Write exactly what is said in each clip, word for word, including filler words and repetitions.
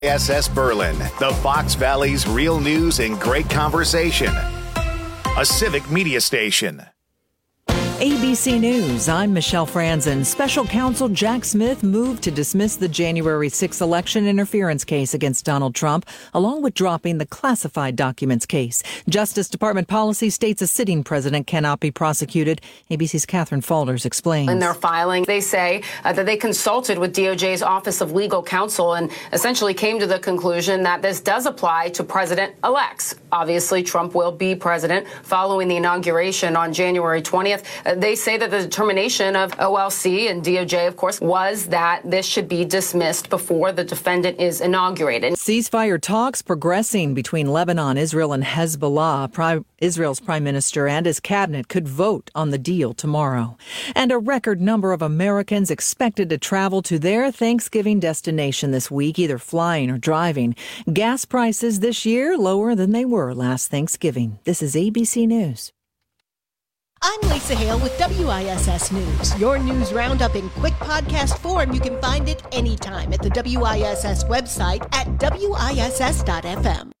S S Berlin, the Fox Valley's real news and great conversation. A civic media station. A B C News, I'm Michelle Franzen. Special counsel Jack Smith moved to dismiss the January sixth election interference case against Donald Trump, along with dropping the classified documents case. Justice Department policy states a sitting president cannot be prosecuted. A B C's Catherine Falders explains. In their filing, they say uh, that they consulted with D O J's Office of Legal Counsel and essentially came to the conclusion that this does apply to president-elects. Obviously, Trump will be president following the inauguration on January twentieth. Uh, they say that the determination of O L C and D O J, of course, was that this should be dismissed before the defendant is inaugurated. Ceasefire talks progressing between Lebanon, Israel, and Hezbollah. Pri- Israel's prime minister and his cabinet could vote on the deal tomorrow. And a record number of Americans expected to travel to their Thanksgiving destination this week, either flying or driving. Gas prices this year lower than they were last Thanksgiving. This is A B C News. I'm Lisa Hale with W I S S News. Your news roundup in quick podcast form. You can find it anytime at the W I S S website at W I S S dot F M.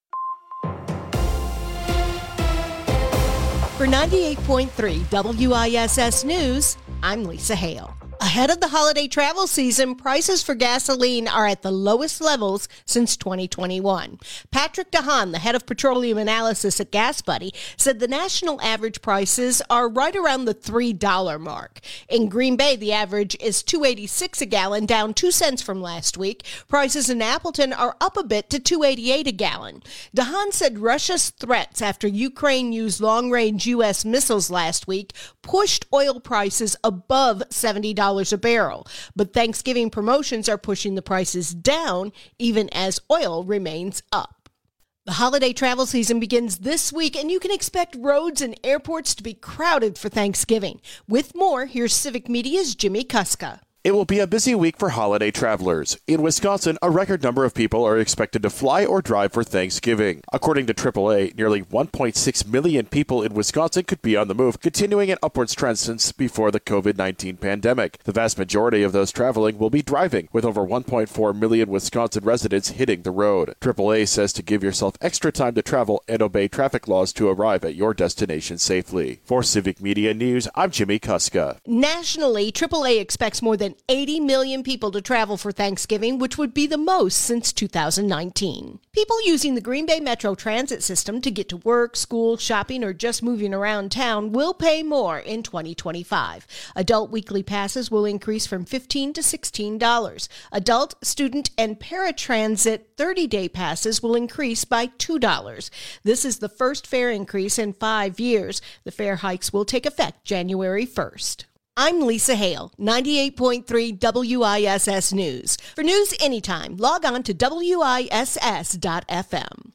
For ninety-eight point three W I S S News, I'm Lisa Hale. Ahead of the holiday travel season, prices for gasoline are at the lowest levels since twenty twenty-one. Patrick DeHaan, the head of petroleum analysis at GasBuddy, said the national average prices are right around the three dollars mark. In Green Bay, the average is two dollars and eighty-six cents a gallon, down two cents from last week. Prices in Appleton are up a bit to two dollars and eighty-eight cents a gallon. DeHaan said Russia's threats after Ukraine used long-range U S missiles last week pushed oil prices above seventy dollars a barrel. But Thanksgiving promotions are pushing the prices down, even as oil remains up. The holiday travel season begins this week, and you can expect roads and airports to be crowded for Thanksgiving. With more, here's Civic Media's Jimmy Kuska. It will be a busy week for holiday travelers. In Wisconsin, a record number of people are expected to fly or drive for Thanksgiving. According to triple A, nearly one point six million people in Wisconsin could be on the move, continuing an upwards trend since before the covid nineteen pandemic. The vast majority of those traveling will be driving, with over one point four million Wisconsin residents hitting the road. triple A says to give yourself extra time to travel and obey traffic laws to arrive at your destination safely. For Civic Media News, I'm Jimmy Kuska. Nationally, triple A expects more than eighty million people to travel for Thanksgiving, which would be the most since two thousand nineteen. People using the Green Bay Metro Transit system to get to work, school, shopping, or just moving around town will pay more in twenty twenty-five. Adult weekly passes will increase from fifteen dollars to sixteen dollars. Adult, student, and paratransit thirty-day passes will increase by two dollars. This is the first fare increase in five years. The fare hikes will take effect January first. I'm Lisa Hale, ninety-eight point three W I S S News. For news anytime, log on to W I S S dot F M.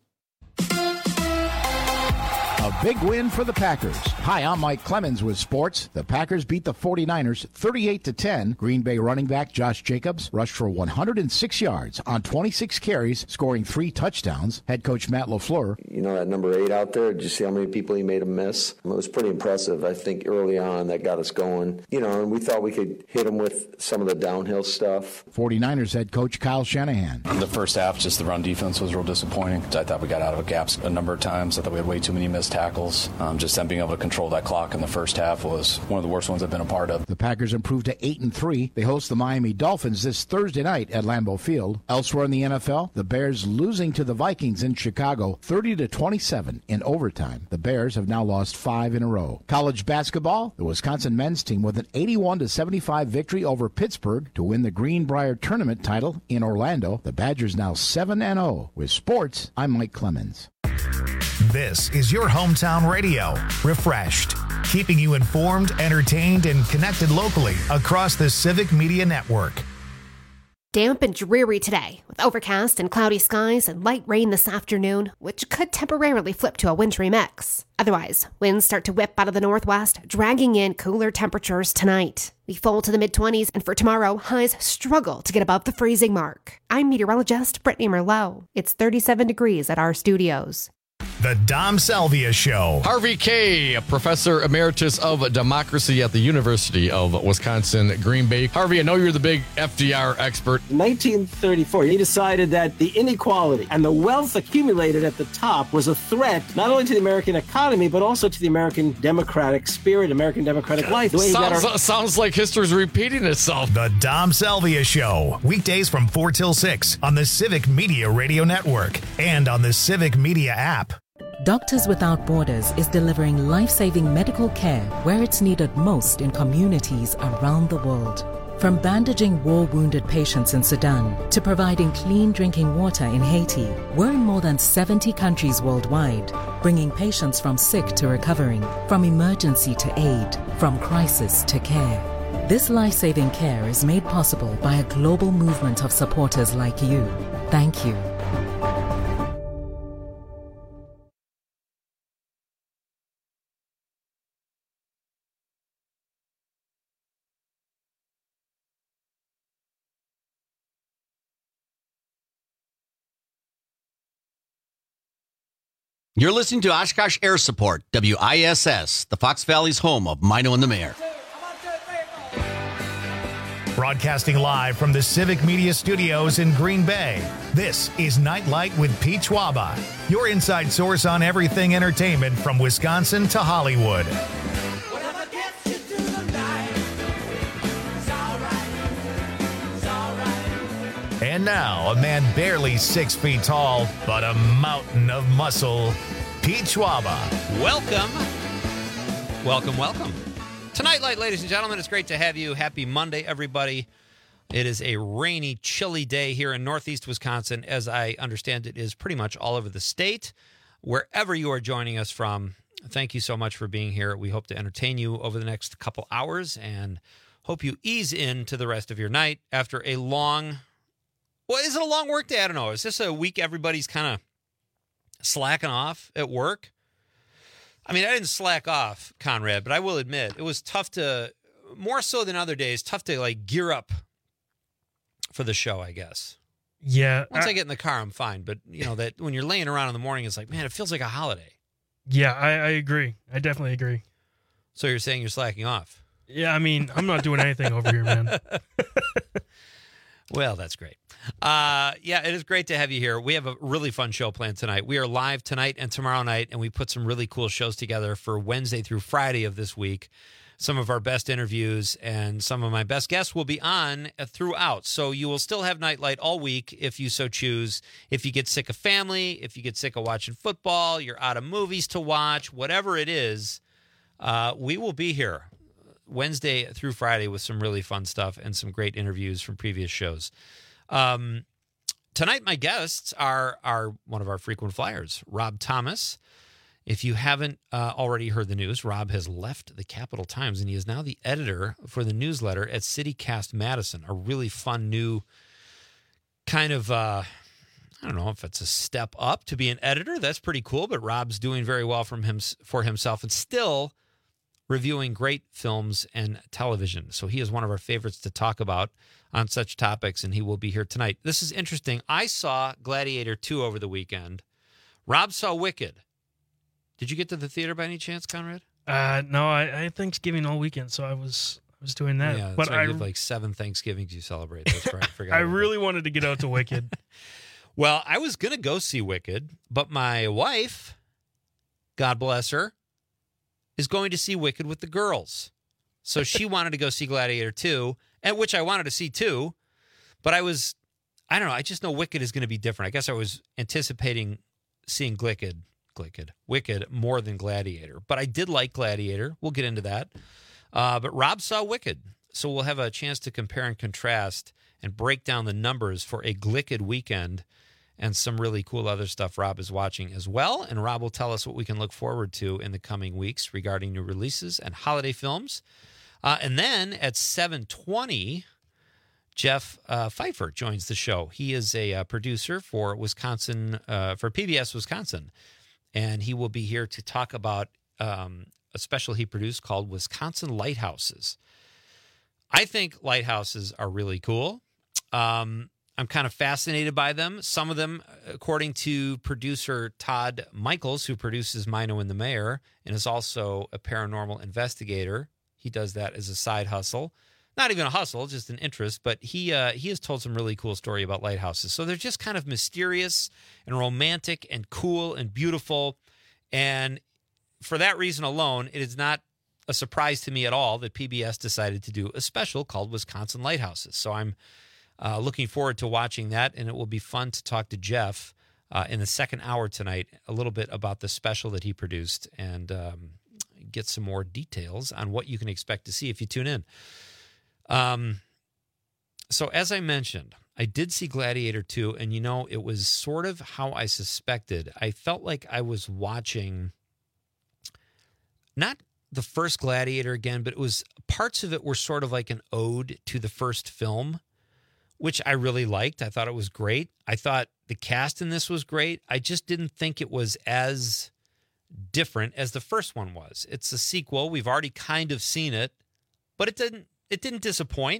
A big win for the Packers. Hi, I'm Mike Clemens with sports. The Packers beat the forty-niners thirty-eight to ten. Green Bay running back Josh Jacobs rushed for one hundred six yards on twenty-six carries, scoring three touchdowns. Head coach Matt LaFleur. You know that number eight out there? Did you see how many people he made him miss? It was pretty impressive. I think early on that got us going. You know, and we thought we could hit him with some of the downhill stuff. forty-niners head coach Kyle Shanahan. In the first half, just the run defense was real disappointing. I thought we got out of gaps a number of times. I thought we had way too many missed tackles. Um, just them being able to control that clock in the first half was one of the worst ones I've been a part of. The Packers improved to eight and three. They host the Miami Dolphins this Thursday night at Lambeau Field. Elsewhere in the N F L, the Bears losing to the Vikings in Chicago thirty to twenty-seven in overtime. The Bears have now lost five in a row. College basketball, the Wisconsin men's team with an eighty-one to seventy-five victory over Pittsburgh to win the Greenbrier Tournament title in Orlando. The Badgers now seven and oh. With sports, I'm Mike Clemens. This is your hometown radio, Refreshed, keeping you informed, entertained, and connected locally across the Civic Media Network. Damp and dreary today, with overcast and cloudy skies and light rain this afternoon, which could temporarily flip to a wintry mix. Otherwise, winds start to whip out of the northwest, dragging in cooler temperatures tonight. We fall to the mid-twenties, and for tomorrow, highs struggle to get above the freezing mark. I'm meteorologist Brittany Merlot. It's thirty-seven degrees at our studios. The Dom Salvia Show. Harvey Kaye, Professor Emeritus of Democracy at the University of Wisconsin, Green Bay. Harvey, I know you're the big F D R expert. nineteen thirty-four, he decided that the inequality and the wealth accumulated at the top was a threat not only to the American economy, but also to the American democratic spirit, American democratic life. The way sounds, our- sounds like history's repeating itself. The Dom Salvia Show. Weekdays from four till six on the Civic Media Radio Network and on the Civic Media app. Doctors Without Borders is delivering life-saving medical care where it's needed most in communities around the world. From bandaging war-wounded patients in Sudan to providing clean drinking water in Haiti, we're in more than seventy countries worldwide, bringing patients from sick to recovering, from emergency to aid, from crisis to care. This life-saving care is made possible by a global movement of supporters like you. Thank you. You're listening to Oshkosh Air Support, W I S S, the Fox Valley's home of Mino and the Mayor. Broadcasting live from the Civic Media Studios in Green Bay, this is Nightlight with Pete Schwaba, your inside source on everything entertainment from Wisconsin to Hollywood. And now, a man barely six feet tall, but a mountain of muscle, Pete Schwaba. Welcome. Welcome, welcome. Tonight, light, ladies and gentlemen, it's great to have you. Happy Monday, everybody. It is a rainy, chilly day here in northeast Wisconsin. As I understand, it is pretty much all over the state. Wherever you are joining us from, thank you so much for being here. We hope to entertain you over the next couple hours and hope you ease into the rest of your night after a long... Well, is it a long work day? I don't know. Is this a week everybody's kind of slacking off at work? I mean, I didn't slack off, Conrad, but I will admit it was tough to, more so than other days, tough to like gear up for the show, I guess. Yeah. Once I, I get in the car, I'm fine. But, you know, that when you're laying around in the morning, it's like, man, it feels like a holiday. Yeah, I, I agree. I definitely agree. So you're saying you're slacking off? Yeah, I mean, I'm not doing anything over here, man. Well, that's great. Uh, yeah, it is great to have you here. We have a really fun show planned tonight. We are live tonight and tomorrow night, and we put some really cool shows together for Wednesday through Friday of this week. Some of our best interviews and some of my best guests will be on throughout. So you will still have Nightlight all week if you so choose. If you get sick of family, if you get sick of watching football, you're out of movies to watch, whatever it is, uh, we will be here Wednesday through Friday with some really fun stuff and some great interviews from previous shows. Um, tonight, my guests are, are one of our frequent flyers, Rob Thomas. If you haven't uh, already heard the news, Rob has left the Capital Times, and he is now the editor for the newsletter at CityCast Madison, a really fun new kind of, uh, I don't know if it's a step up to be an editor. That's pretty cool, but Rob's doing very well from him, for himself and still reviewing great films and television. So he is one of our favorites to talk about on such topics, and he will be here tonight. This is interesting. I saw Gladiator two over the weekend. Rob saw Wicked. Did you get to the theater by any chance, Conrad? Uh, no, I, I had Thanksgiving all weekend, so I was I was doing that. Yeah, that's but right. I You have like seven Thanksgivings you celebrate. That's right. I forgot. I really wanted to get out to Wicked. Well, I was going to go see Wicked, but my wife, God bless her, is going to see Wicked with the girls. So she wanted to go see Gladiator two, and which I wanted to see too, but I was, I don't know, I just know Wicked is going to be different. I guess I was anticipating seeing Glicked, Glicked, Wicked more than Gladiator, but I did like Gladiator. We'll get into that. Uh, but Rob saw Wicked, so we'll have a chance to compare and contrast and break down the numbers for a Glicked weekend and some really cool other stuff Rob is watching as well. And Rob will tell us what we can look forward to in the coming weeks regarding new releases and holiday films. Uh, and then at seven twenty, Jeff uh, Pfeiffer joins the show. He is a uh, producer for Wisconsin, uh, for P B S Wisconsin. And he will be here to talk about um, a special he produced called Wisconsin Lighthouses. I think lighthouses are really cool. Um, I'm kind of fascinated by them. Some of them, according to producer Todd Michaels, who produces Mino and the Mayor and is also a paranormal investigator. He does that as a side hustle. Not even a hustle, just an interest, but he uh, he has told some really cool story about lighthouses. So they're just kind of mysterious and romantic and cool and beautiful. And for that reason alone, it is not a surprise to me at all that P B S decided to do a special called Wisconsin Lighthouses. So I'm uh, looking forward to watching that, and it will be fun to talk to Jeff uh, in the second hour tonight a little bit about the special that he produced and um, get some more details on what you can expect to see if you tune in. Um, so as I mentioned, I did see Gladiator two, and you know, it was sort of how I suspected. I felt like I was watching not the first Gladiator again, but it was parts of it were sort of like an ode to the first film, which I really liked. I thought it was great. I thought the cast in this was great. I just didn't think it was as different as the first one was. It's a sequel. We've already kind of seen it, but it didn't It didn't disappoint.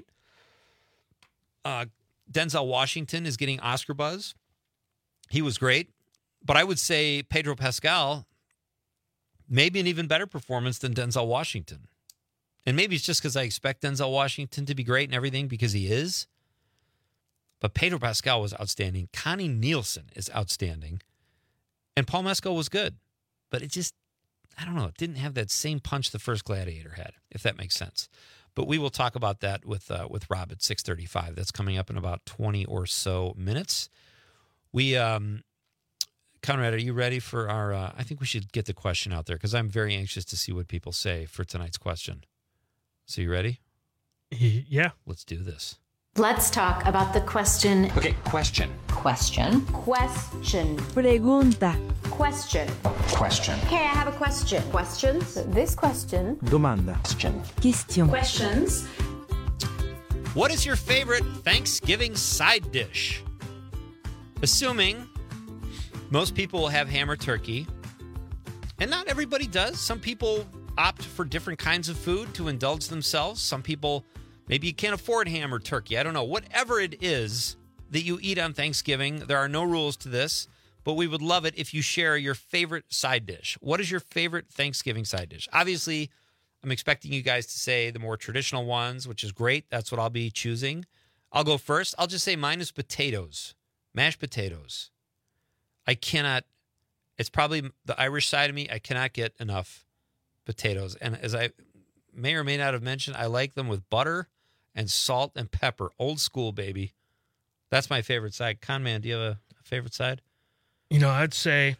Uh, Denzel Washington is getting Oscar buzz. He was great. But I would say Pedro Pascal, maybe an even better performance than Denzel Washington. And maybe it's just because I expect Denzel Washington to be great and everything because he is. But Pedro Pascal was outstanding. Connie Nielsen is outstanding. And Paul Mescal was good. But it just, I don't know, it didn't have that same punch the first Gladiator had, if that makes sense. But we will talk about that with uh, with Rob at six thirty-five. That's coming up in about twenty or so minutes. We, um, Conrad, are you ready for our, uh, I think we should get the question out there because I'm very anxious to see what people say for tonight's question. So you ready? Yeah. Let's do this. Let's talk about the question. Okay, question. Question. Question. Pregunta. Question. Question. Hey, I have a question. Questions? This question. Domanda. Question. Question. Questions. What is your favorite Thanksgiving side dish? Assuming most people will have ham or turkey, and not everybody does. Some people opt for different kinds of food to indulge themselves. Some people, maybe you can't afford ham or turkey. I don't know. Whatever it is that you eat on Thanksgiving, there are no rules to this, but we would love it if you share your favorite side dish. What is your favorite Thanksgiving side dish? Obviously, I'm expecting you guys to say the more traditional ones, which is great. That's what I'll be choosing. I'll go first. I'll just say mine is potatoes, mashed potatoes. I cannot, it's probably the Irish side of me. I cannot get enough potatoes. And as I may or may not have mentioned, I like them with butter and salt and pepper. Old school, baby. That's my favorite side. Conman, do you have a favorite side? You know, I'd say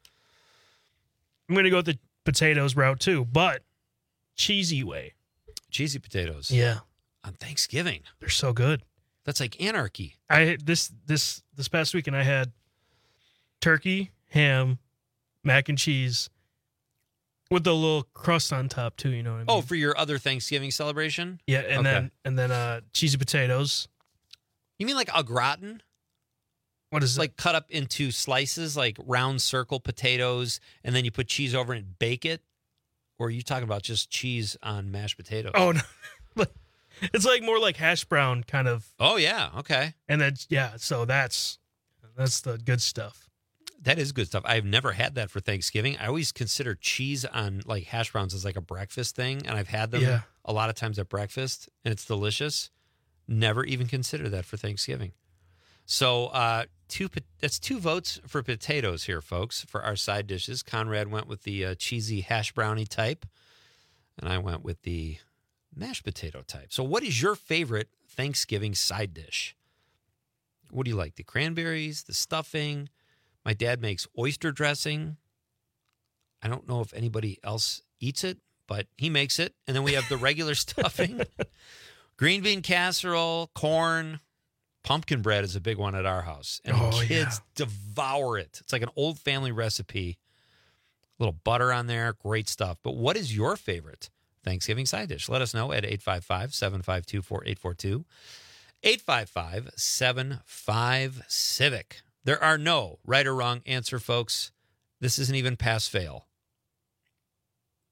I'm going to go with the potatoes route too, but cheesy way. Cheesy potatoes. Yeah. On Thanksgiving. They're so good. That's like anarchy. I this this this past weekend I had turkey, ham, mac and cheese with the little crust on top too, you know what I mean? Oh, for your other Thanksgiving celebration? Yeah, and Okay. then and then uh cheesy potatoes. You mean like au gratin? What is it? Like cut up into slices, like round circle potatoes, and then you put cheese over it and bake it? Or are you talking about just cheese on mashed potatoes? Oh no. It's like more like hash brown kind of. Oh yeah, okay. And then yeah, so that's that's the good stuff. That is good stuff. I've never had that for Thanksgiving. I always consider cheese on like hash browns as like a breakfast thing, and I've had them Yeah. a lot of times at breakfast, and it's delicious. Never even consider that for Thanksgiving. So uh, two po- that's two votes for potatoes here, folks, for our side dishes. Conrad went with the uh, cheesy hash brownie type, and I went with the mashed potato type. So what is your favorite Thanksgiving side dish? What do you like? The cranberries, the stuffing? My dad makes oyster dressing. I don't know if anybody else eats it, but he makes it. And then we have the regular stuffing. Green bean casserole, corn, pumpkin bread is a big one at our house. And Oh, the kids yeah. devour it. It's like an old family recipe. A little butter on there. Great stuff. But what is your favorite Thanksgiving side dish? Let us know at eight five five, seven five two, four eight four two. eight five five, seven five, Civic. There are no right or wrong answer, folks. This isn't even pass fail.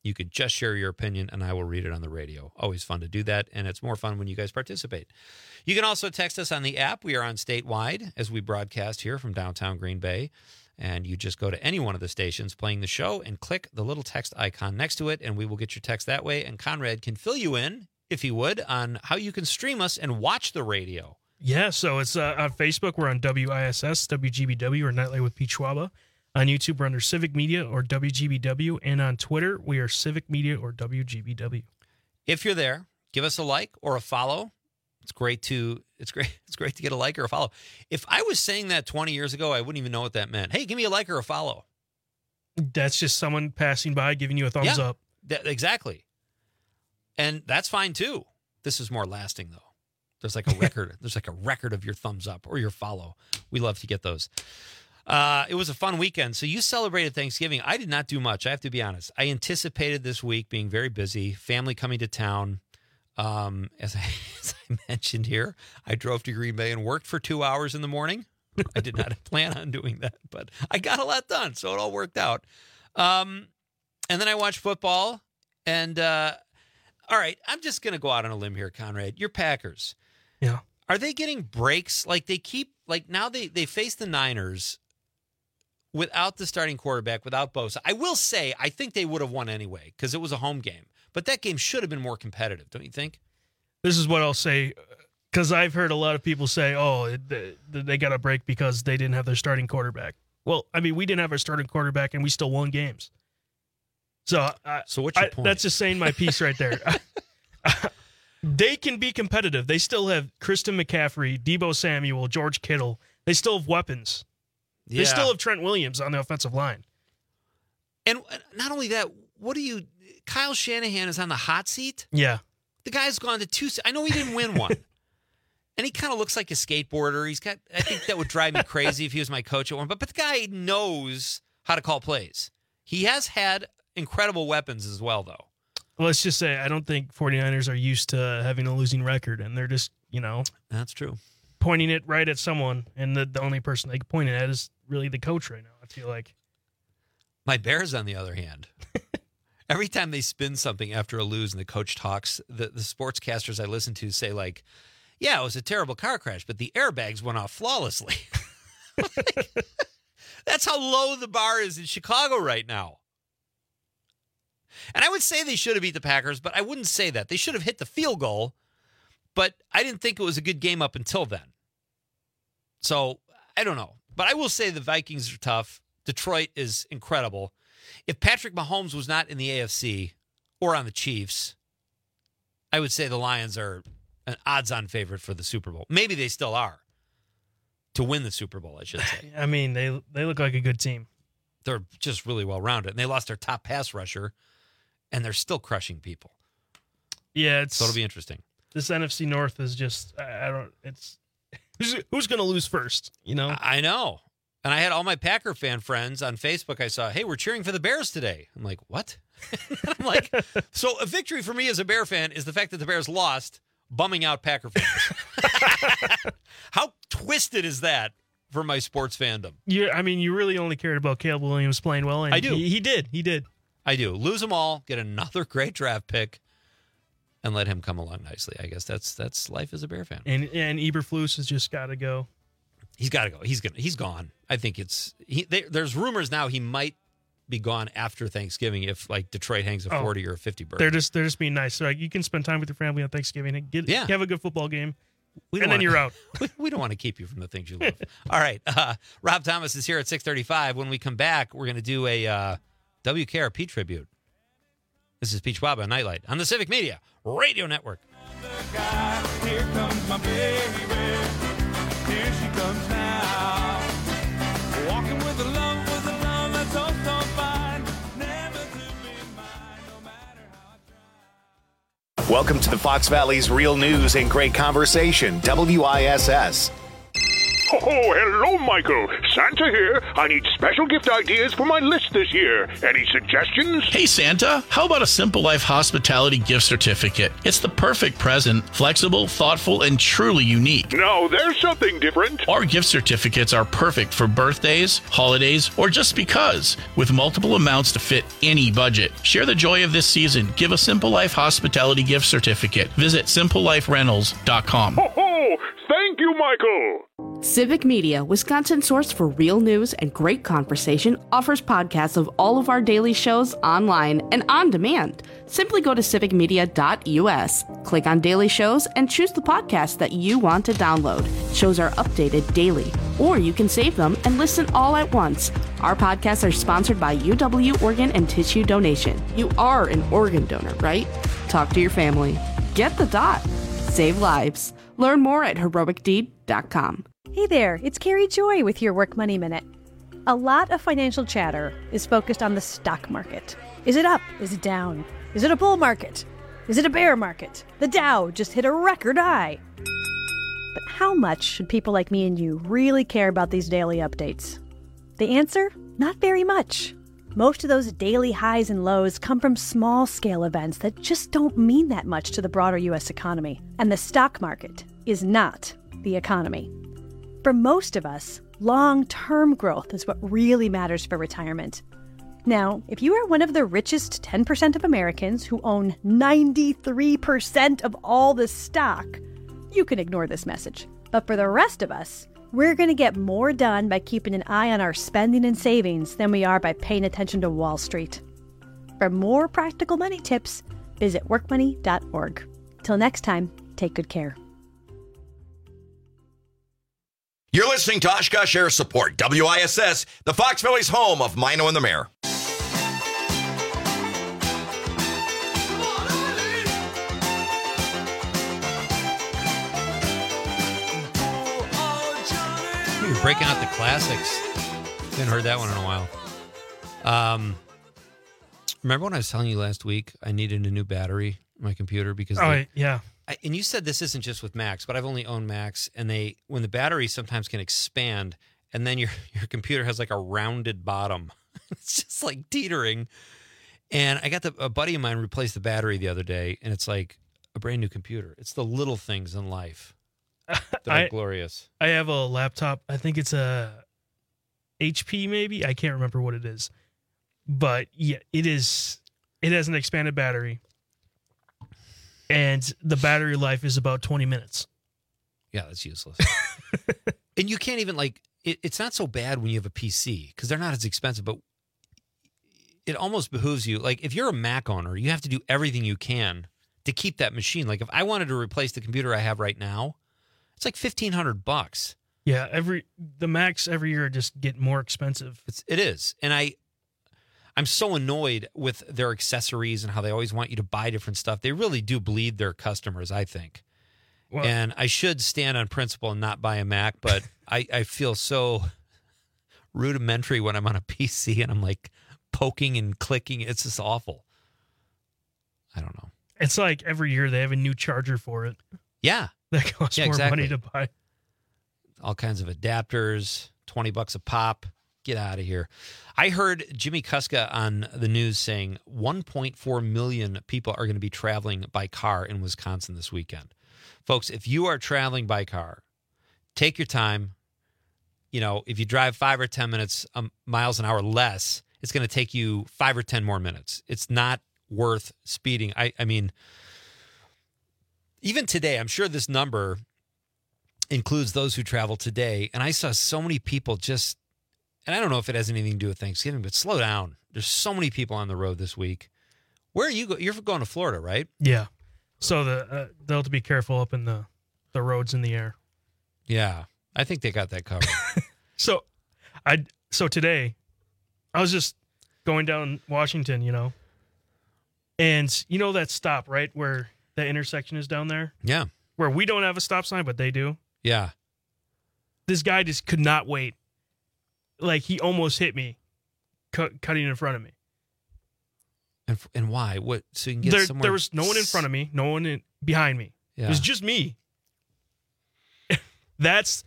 You could just share your opinion, and I will read it on the radio. Always fun to do that, and it's more fun when you guys participate. You can also text us on the app. We are on statewide as we broadcast here from downtown Green Bay, and you just go to any one of the stations playing the show and click the little text icon next to it, and we will get your text that way, and Conrad can fill you in, if he would, on how you can stream us and watch the radio. Yeah, so it's uh, on Facebook, we're on W I S S, W G B W, or Nightlight with Pete Schwaba. On YouTube, we're under Civic Media or W G B W. And on Twitter, we are Civic Media or W G B W. If you're there, give us a like or a follow. It's great to it's great it's great to get a like or a follow. If I was saying that twenty years ago, I wouldn't even know what that meant. Hey, give me a like or a follow. That's just someone passing by giving you a thumbs yeah, up. That, exactly. And that's fine too. This is more lasting though. There's like a record. There's like a record of your thumbs up or your follow. We love to get those. Uh, it was a fun weekend. So you celebrated Thanksgiving. I did not do much. I have to be honest. I anticipated this week being very busy, family coming to town. Um, as, I, as I mentioned here, I drove to Green Bay and worked for two hours in the morning. I did not plan on doing that, but I got a lot done, so it all worked out. Um, and then I watched football. And uh, all right, I'm just going to go out on a limb here, Conrad. Your Packers. Yeah. Are they getting breaks? Like they keep, like now they, they face the Niners without the starting quarterback, without Bosa. I will say, I think they would have won anyway because it was a home game. But that game should have been more competitive, don't you think? This is what I'll say, because I've heard a lot of people say, oh, they, they got a break because they didn't have their starting quarterback. Well, I mean, we didn't have our starting quarterback, and we still won games. So, I, so what's your I, point? That's just saying my piece right there. They can be competitive. They still have Christian McCaffrey, Deebo Samuel, George Kittle. They still have weapons. Yeah. They still have Trent Williams on the offensive line. And not only that, what do you... Kyle Shanahan is on the hot seat. Yeah. The guy's gone to two... I know he didn't win one. And he kind of looks like a skateboarder. He's got... I think that would drive me crazy if he was my coach at one. But, but the guy knows how to call plays. He has had incredible weapons as well, though. Well, let's just say I don't think 49ers are used to having a losing record, and they're just, you know... That's true. Pointing it right at someone, and the, the only person they can point it at is really the coach right now, I feel like. My Bears, on the other hand, every time they spin something after a lose and the coach talks, the, the sportscasters I listen to say, like, yeah, it was a terrible car crash, but the airbags went off flawlessly. That's how low the bar is in Chicago right now. And I would say they should have beat the Packers, but I wouldn't say that. They should have hit the field goal, but I didn't think it was a good game up until then. So, I don't know. But I will say the Vikings are tough. Detroit is incredible. If Patrick Mahomes was not in the A F C or on the Chiefs, I would say the Lions are an odds-on favorite for the Super Bowl. Maybe they still are. To win the Super Bowl, I should say. I mean, they they look like a good team. They're just really well-rounded. And they lost their top pass rusher, and they're still crushing people. Yeah, it's... So it'll be interesting. This N F C North is just, I, I don't, it's... Who's, who's going to lose first, you know? I know. And I had all my Packer fan friends on Facebook. I saw, hey, we're cheering for the Bears today. I'm like, what? I'm like, so a victory for me as a Bear fan is the fact that the Bears lost, bumming out Packer fans. How twisted is that for my sports fandom? You, I mean, you really only cared about Caleb Williams playing well. And I do. He, he did. He did. I do. Lose them all, get another great draft pick, and let him come along nicely. I guess that's that's life as a Bear fan. And and Eberflus has just got to go. He's got to go. He's gonna. He's gone. I think it's. He, they, there's rumors now he might be gone after Thanksgiving if like Detroit hangs a forty oh, or a fifty bird. They're just they're just being nice. So like you can spend time with your family on Thanksgiving and get yeah. have a good football game, and then wanna, you're out. We, we don't want to keep you from the things you love. All right, uh, Rob Thomas is here at six thirty-five. When we come back, we're going to do a uh, W K R P tribute. This is Pete Schwaba, Nightlight on the Civic Media Radio Network. Here comes my baby. Here she comes now. Walking with a love, with a love that's so, so fine. Never to be mine, no matter how I try. Welcome to the Fox Valley's Real News and Great Conversation, W I S S. Oh, hello, Michael. Santa here. I need special gift ideas for my list this year. Any suggestions? Hey, Santa, how about a Simple Life Hospitality gift certificate? It's the perfect present, flexible, thoughtful, and truly unique. No, there's something different. Our gift certificates are perfect for birthdays, holidays, or just because, with multiple amounts to fit any budget. Share the joy of this season. Give a Simple Life Hospitality gift certificate. Visit simple life rentals dot com. Ho, ho! Thank you, Michael. Civic Media, Wisconsin's source for real news and great conversation, offers podcasts of all of our daily shows online and on demand. Simply go to civic media dot u s, click on daily shows, and choose the podcast that you want to download. Shows are updated daily, or you can save them and listen all at once. Our podcasts are sponsored by U W Organ and Tissue Donation. You are an organ donor, right? Talk to your family. Get the dot. Save lives. Learn more at heroic deed dot com. Hey there, it's Carrie Joy with your Work Money Minute. A lot of financial chatter is focused on the stock market. Is it up? Is it down? Is it a bull market? Is it a bear market? The Dow just hit a record high. But how much should people like me and you really care about these daily updates? The answer? Not very much. Most of those daily highs and lows come from small-scale events that just don't mean that much to the broader U S economy. And the stock market is not the economy. For most of us, long-term growth is what really matters for retirement. Now, if you are one of the richest ten percent of Americans who own ninety-three percent of all the stock, you can ignore this message. But for the rest of us, we're going to get more done by keeping an eye on our spending and savings than we are by paying attention to Wall Street. For more practical money tips, visit work money dot org. Till next time, take good care. You're listening to Oshkosh Air Support, W I S S, the Fox Valley's home of Mino and the Mayor. You're breaking out the classics. Haven't heard that one in a while. Um, remember when I was telling you last week I needed a new battery in my computer because oh they, yeah. I, and you said this isn't just with Macs, but I've only owned Macs, and they when the battery sometimes can expand, and then your your computer has like a rounded bottom. It's just like teetering. And I got the, a buddy of mine replaced the battery the other day, and it's like a brand new computer. It's the little things in life that I, are glorious. I have a laptop. I think it's a H P maybe. I can't remember what it is. But yeah, it is. It has an expanded battery. And the battery life is about twenty minutes. Yeah, that's useless. And you can't even like, it, it's not so bad when you have a P C because they're not as expensive, but it almost behooves you. Like if you're a Mac owner, you have to do everything you can to keep that machine. Like if I wanted to replace the computer I have right now, it's like fifteen hundred bucks. Yeah, every the Macs every year just get more expensive. It's, it is. And I, I'm so annoyed with their accessories and how they always want you to buy different stuff. They really do bleed their customers, I think. Well, and I should stand on principle and not buy a Mac, but I, I feel so rudimentary when I'm on a P C and I'm like poking and clicking. It's just awful. I don't know. It's like every year they have a new charger for it. Yeah. That costs yeah, more exactly. money to buy. All kinds of adapters, twenty bucks a pop. Get out of here. I heard Jimmy Kuska on the news saying one point four million people are going to be traveling by car in Wisconsin this weekend. Folks, if you are traveling by car, take your time. You know, if you drive five or ten minutes um, miles an hour less, it's going to take you five or ten more minutes. It's not worth speeding. I, I mean, even today, I'm sure this number includes those who travel today. And I saw so many people just, and I don't know if it has anything to do with Thanksgiving, but slow down. There's so many people on the road this week. Where are you go? You're going to Florida, right? Yeah. So the uh, they'll have to be careful up in the, the roads in the air. Yeah. I think they got that covered. so I so today I was just going down Washington, you know. And you know that stop, right? Where the intersection is down there? Yeah. Where we don't have a stop sign, but they do. Yeah. This guy just could not wait. Like, he almost hit me, cu- cutting in front of me. And and why? What? So you can get there, somewhere. There was no one in front of me, no one in, behind me. Yeah. It was just me. That's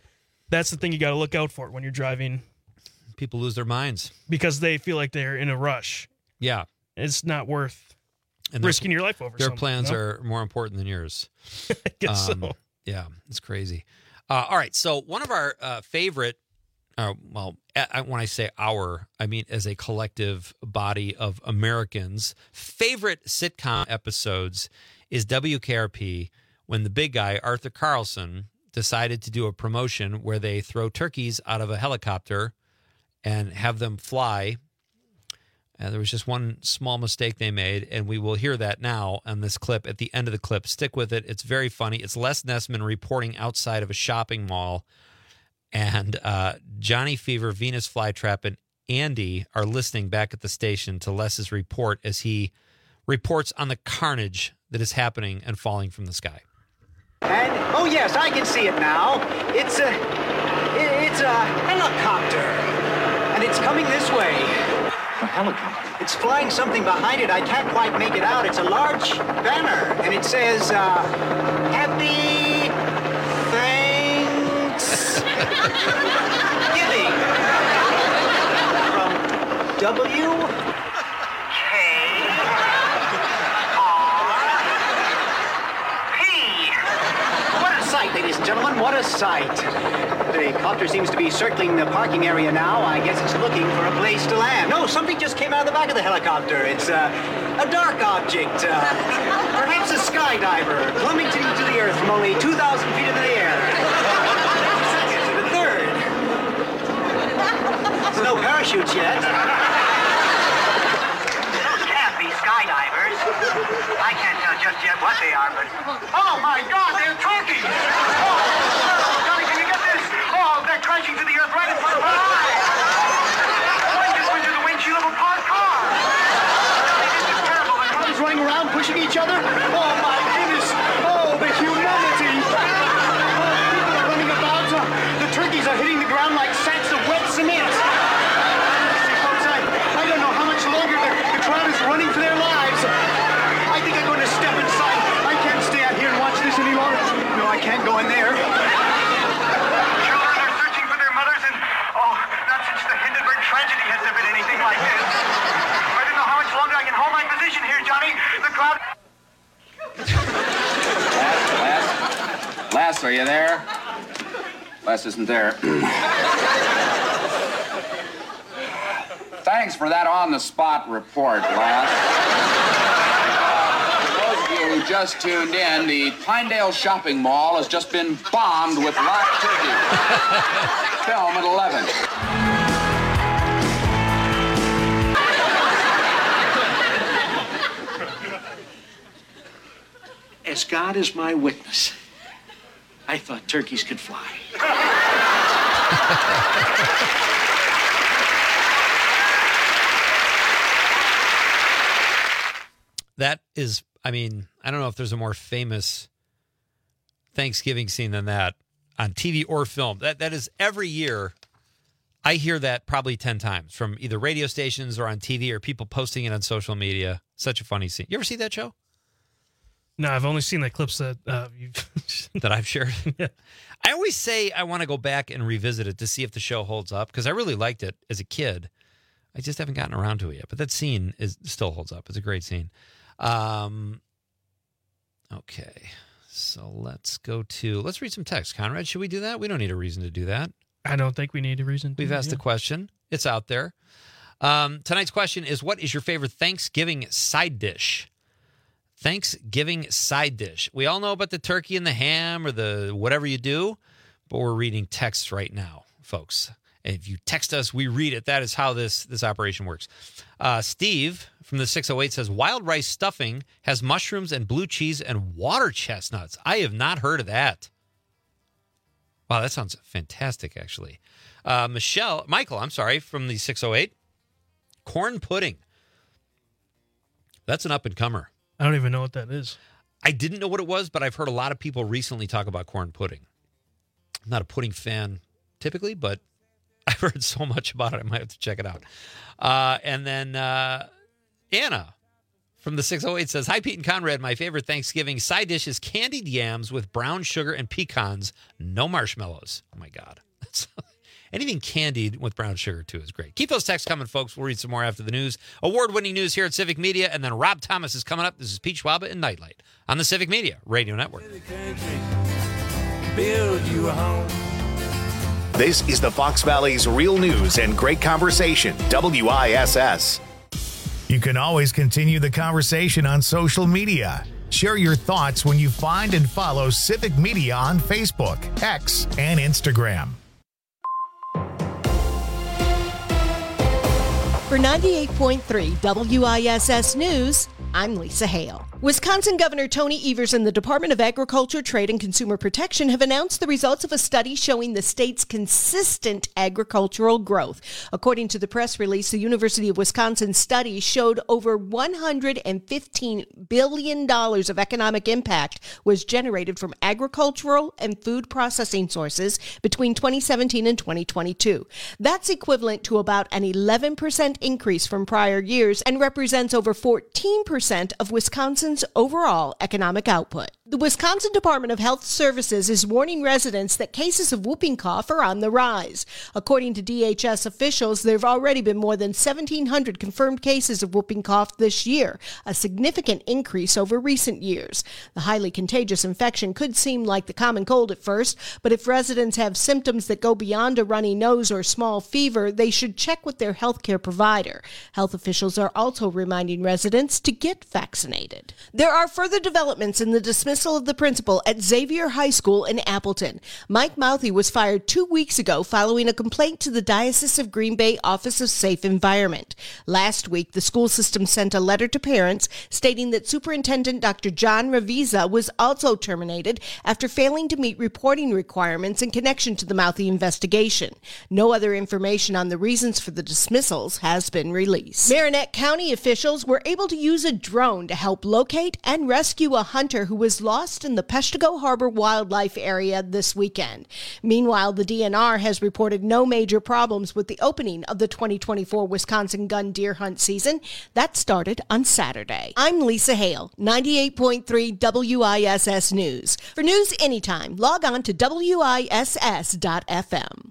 That's the thing you got to look out for when you're driving. People lose their minds because they feel like they're in a rush. Yeah. It's not worth and risking your life over Their something, plans you know? are more important than yours. I guess um, so. Yeah, it's crazy. Uh, all right, so one of our uh, favorite, uh, well, a- when I say our, I mean as a collective body of Americans, favorite sitcom episodes is W K R P when the big guy, Arthur Carlson, decided to do a promotion where they throw turkeys out of a helicopter and have them fly. Uh, there was just one small mistake they made, and we will hear that now on this clip at the end of the clip. Stick with it. It's very funny. It's Les Nessman reporting outside of a shopping mall, and uh, Johnny Fever, Venus Flytrap, and Andy are listening back at the station to Les's report as he reports on the carnage that is happening and falling from the sky. And, oh yes, I can see it now. It's a, it's a helicopter, and it's coming this way. A helicopter? It's flying something behind it. I can't quite make it out. It's a large banner, and it says, uh, Happy Thanksgiving from W K R P. What a sight, ladies and gentlemen, what a sight. The copter seems to be circling the parking area now. I guess it's looking for a place to land. No, something just came out of the back of the helicopter. It's uh, a dark object. Uh, perhaps a skydiver plummeting to the earth from only two thousand feet into the air. Second to the third. There's no parachutes yet. Those can't be skydivers. I can't tell just yet what they are, but... Oh, my God, they're turkeys! Oh, Johnny, can you get this? Oh, they're crashing to the earth right in front of our eyes. One just went through the windshield of a parked car. This is terrible. The cars running around pushing each other. Oh, my goodness. Oh, the humanity. Oh, people are running about. Uh, the turkeys are hitting the ground like sacks of wet cement. Folks, I, I don't know how much longer the, the crowd is running for their lives. I think I'm going to step inside. I can't stay out here and watch this any longer. No, I can't go in there. Tragedy has there been anything like this. I don't know how much longer I can hold my position here, Johnny. The crowd... Les, Les, are you there? Les isn't there. Thanks for that on-the-spot report, Les. For those of you who just tuned in, the Pinedale Shopping Mall has just been bombed with live turkey. Film at eleven. As God is my witness, I thought turkeys could fly. That is, I mean, I don't know if there's a more famous Thanksgiving scene than that on T V or film. That That is every year. I hear that probably ten times from either radio stations or on T V or people posting it on social media. Such a funny scene. You ever see that show? No, I've only seen the clips that uh, you've that I've shared. Yeah. I always say I want to go back and revisit it to see if the show holds up because I really liked it as a kid. I just haven't gotten around to it yet. But that scene is still holds up. It's a great scene. Um, okay, so let's go to let's read some text. Conrad, should we do that? We don't need a reason to do that. I don't think we need a reason. To, We've asked yeah. the question. It's out there. Um, tonight's question is: what is your favorite Thanksgiving side dish? Thanksgiving side dish. We all know about the turkey and the ham or the whatever you do, but we're reading texts right now, folks. And if you text us, we read it. That is how this, this operation works. Uh, Steve from the six oh eight says, wild rice stuffing has mushrooms and blue cheese and water chestnuts. I have not heard of that. Wow, that sounds fantastic, actually. Uh, Michelle, Michael, I'm sorry, from the six oh eight, corn pudding. That's an up-and-comer. I don't even know what that is. I didn't know what it was, but I've heard a lot of people recently talk about corn pudding. I'm not a pudding fan typically, but I've heard so much about it, I might have to check it out. Uh, and then uh, Anna from the six oh eight says, hi, Pete and Conrad. My favorite Thanksgiving side dish is candied yams with brown sugar and pecans, no marshmallows. Oh, my God. So, anything candied with brown sugar, too, is great. Keep those texts coming, folks. We'll read some more after the news. Award-winning news here at Civic Media, and then Rob Thomas is coming up. This is Pete Schwaba and Nightlight on the Civic Media Radio Network. Build you a home. This is the Fox Valley's Real News and Great Conversation, W I S S. You can always continue the conversation on social media. Share your thoughts when you find and follow Civic Media on Facebook, X, and Instagram. For ninety-eight point three W I S S News, I'm Lisa Hale. Wisconsin Governor Tony Evers and the Department of Agriculture, Trade, and Consumer Protection have announced the results of a study showing the state's consistent agricultural growth. According to the press release, the University of Wisconsin study showed over one hundred fifteen billion dollars of economic impact was generated from agricultural and food processing sources between twenty seventeen and twenty twenty-two. That's equivalent to about an eleven percent increase from prior years and represents over fourteen percent of Wisconsin's overall economic output. The Wisconsin Department of Health Services is warning residents that cases of whooping cough are on the rise. According to D H S officials, there have already been more than seventeen hundred confirmed cases of whooping cough this year, a significant increase over recent years. The highly contagious infection could seem like the common cold at first, but if residents have symptoms that go beyond a runny nose or small fever, they should check with their healthcare provider. Health officials are also reminding residents to get vaccinated. There are further developments in the dismissal of the principal at Xavier High School in Appleton. Mike Mouthy was fired two weeks ago following a complaint to the Diocese of Green Bay Office of Safe Environment. Last week, the school system sent a letter to parents stating that Superintendent Doctor John Ravisa was also terminated after failing to meet reporting requirements in connection to the Mouthy investigation. No other information on the reasons for the dismissals has been released. Marinette County officials were able to use a drone to help locate and rescue a hunter who was lost in the Peshtigo Harbor wildlife area this weekend. Meanwhile, the D N R has reported no major problems with the opening of the twenty twenty-four Wisconsin gun deer hunt season. That started on Saturday. I'm Lisa Hale, ninety-eight point three W I S S News. For news anytime, log on to W I S S dot F M.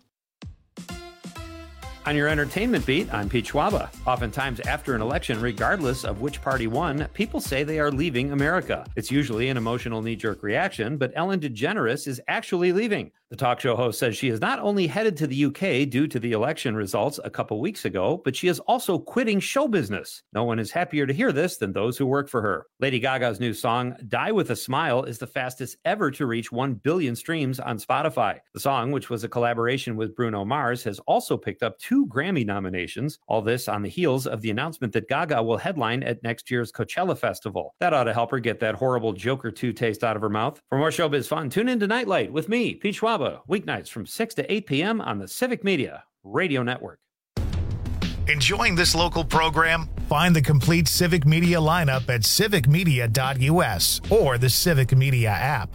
On your entertainment beat, I'm Pete Schwaba. Oftentimes after an election, regardless of which party won, people say they are leaving America. It's usually an emotional knee-jerk reaction, but Ellen DeGeneres is actually leaving. The talk show host says she is not only headed to the U K due to the election results a couple weeks ago, but she is also quitting show business. No one is happier to hear this than those who work for her. Lady Gaga's new song, Die With a Smile, is the fastest ever to reach one billion streams on Spotify. The song, which was a collaboration with Bruno Mars, has also picked up two Grammy nominations. All this on the heels of the announcement that Gaga will headline at next year's Coachella Festival. That ought to help her get that horrible Joker two taste out of her mouth. For more showbiz fun, tune in to Nightlight with me, Pete Schwaba, weeknights from six to eight p.m. on the Civic Media Radio Network. Enjoying this local program? Find the complete Civic Media lineup at civic media dot U S or the Civic Media app.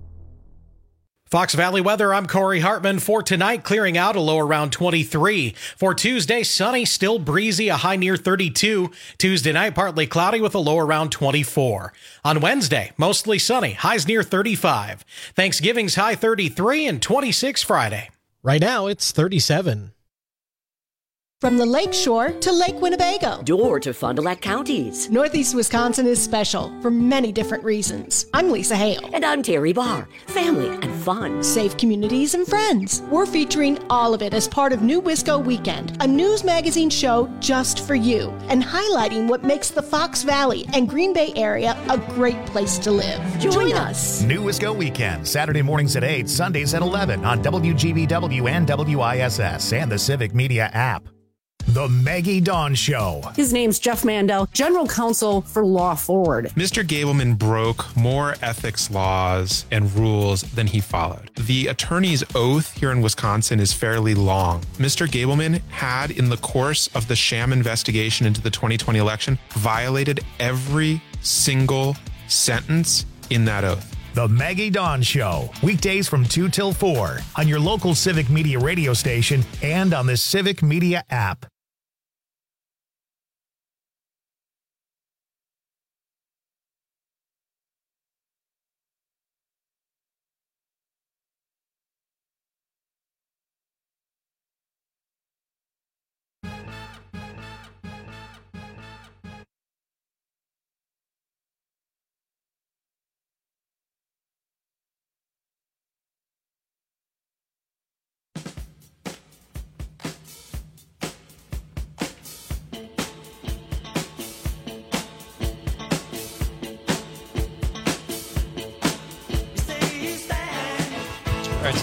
Fox Valley weather, I'm Corey Hartman. For tonight, clearing out, a low around twenty-three. For Tuesday, sunny, still breezy, a high near thirty-two. Tuesday night, partly cloudy with a low around twenty-four. On Wednesday, mostly sunny, highs near thirty-five. Thanksgiving's high thirty-three and twenty-six Friday. Right now, it's thirty-seven. From the Lakeshore to Lake Winnebago. Door to Fond du Lac counties. Northeast Wisconsin is special for many different reasons. I'm Lisa Hale. And I'm Terry Barr. Family and fun. Safe communities and friends. We're featuring all of it as part of New Wisco Weekend, a news magazine show just for you, and highlighting what makes the Fox Valley and Green Bay area a great place to live. Join, Join us. us. New Wisco Weekend, Saturday mornings at eight, Sundays at eleven on W G B W and W I S S and the Civic Media app. The Maggie Dawn Show. His name's Jeff Mandel, General Counsel for Law Forward. Mister Gableman broke more ethics laws and rules than he followed. The attorney's oath here in Wisconsin is fairly long. Mister Gableman had, in the course of the sham investigation into the twenty twenty election, violated every single sentence in that oath. The Maggie Dawn Show, weekdays from two till four on your local Civic Media radio station and on the Civic Media app.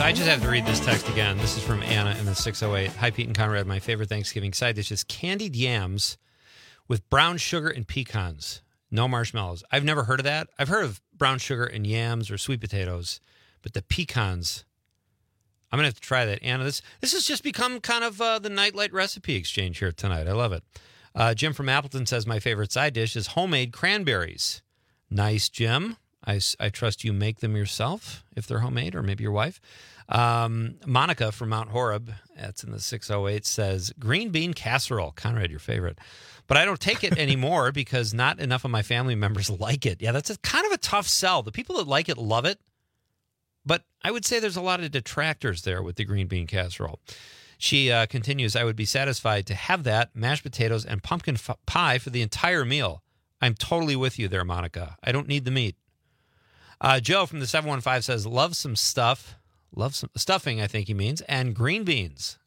I just have to read this text again. This is from Anna in the six oh eight. Hi, Pete and Conrad. My favorite Thanksgiving side dish is candied yams with brown sugar and pecans. No marshmallows. I've never heard of that. I've heard of brown sugar and yams or sweet potatoes, but the pecans, I'm going to have to try that. Anna, this this has just become kind of uh, the Nightlight recipe exchange here tonight. I love it. Uh, Jim from Appleton says my favorite side dish is homemade cranberries. Nice, Jim. I, I trust you make them yourself if they're homemade, or maybe your wife. Um, Monica from Mount Horeb, that's in the six oh eight, says green bean casserole. Conrad, your favorite. But I don't take it anymore because not enough of my family members like it. Yeah, that's a, kind of a tough sell. The people that like it love it. But I would say there's a lot of detractors there with the green bean casserole. She uh, continues, I would be satisfied to have that, mashed potatoes, and pumpkin f- pie for the entire meal. I'm totally with you there, Monica. I don't need the meat. Uh, Joe from the seven one five says, love some stuff. Love some stuffing, I think he means, and green beans.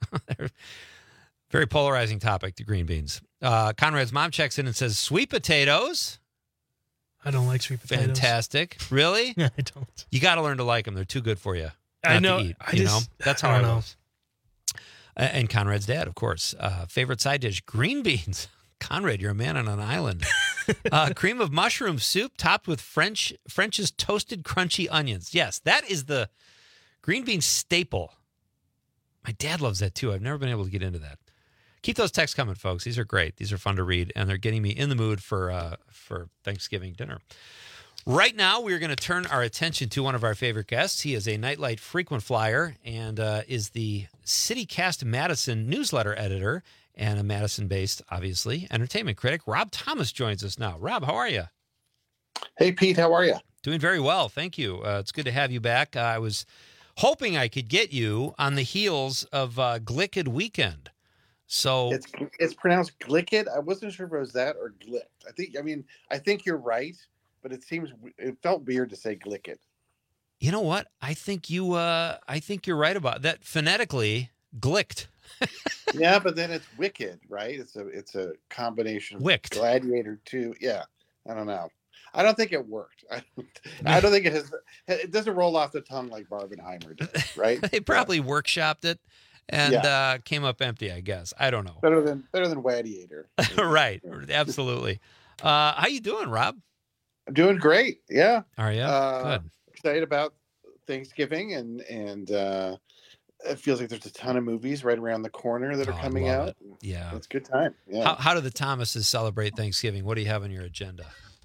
Very polarizing topic, the green beans. Uh, Conrad's mom checks in and says, sweet potatoes. I don't like sweet potatoes. Fantastic. Really? Yeah, I don't. You got to learn to like them. They're too good for you. I know. To eat, I you just, know? That's how I I, don't know. was. Uh, and Conrad's dad, of course. Uh, favorite side dish, green beans. Conrad, you're a man on an island. uh, cream of mushroom soup topped with French French's toasted crunchy onions. Yes, that is the green bean staple. My dad loves that too. I've never been able to get into that. Keep those texts coming, folks. These are great. These are fun to read, and they're getting me in the mood for uh, for Thanksgiving dinner. Right now, we're going to turn our attention to one of our favorite guests. He is a Nightlight frequent flyer and uh, is the CityCast Madison newsletter editor and a Madison-based, obviously, entertainment critic. Rob Thomas joins us now. Rob, how are you? Hey, Pete. How are you? Doing very well. Thank you. Uh, it's good to have you back. Uh, I was hoping I could get you on the heels of uh, Glicked Weekend. So it's it's pronounced Glicked. I wasn't sure if it was that or Glicked. I think. I mean, I think you're right, but it seems it felt weird to say Glicked. You know what? I think you. Uh, I think you're right about that. Phonetically, Glicked. Yeah, but then it's wicked, right? It's a it's a combination of Wicked. Gladiator two. Yeah, I don't know. I don't think it worked. I don't, I don't think it has. It doesn't roll off the tongue like Barbenheimer did, right? They probably yeah. workshopped it and yeah. uh, came up empty. I guess. I don't know. Better than better than Gladiator. Right. Absolutely. Uh, how you doing, Rob? I'm doing great. Yeah. Are you? Uh, Good. Excited about Thanksgiving and and. Uh, It feels like there's a ton of movies right around the corner that are oh, coming out. It. Yeah. It's a good time. Yeah. How, how do the Thomases celebrate Thanksgiving? What do you have on your agenda?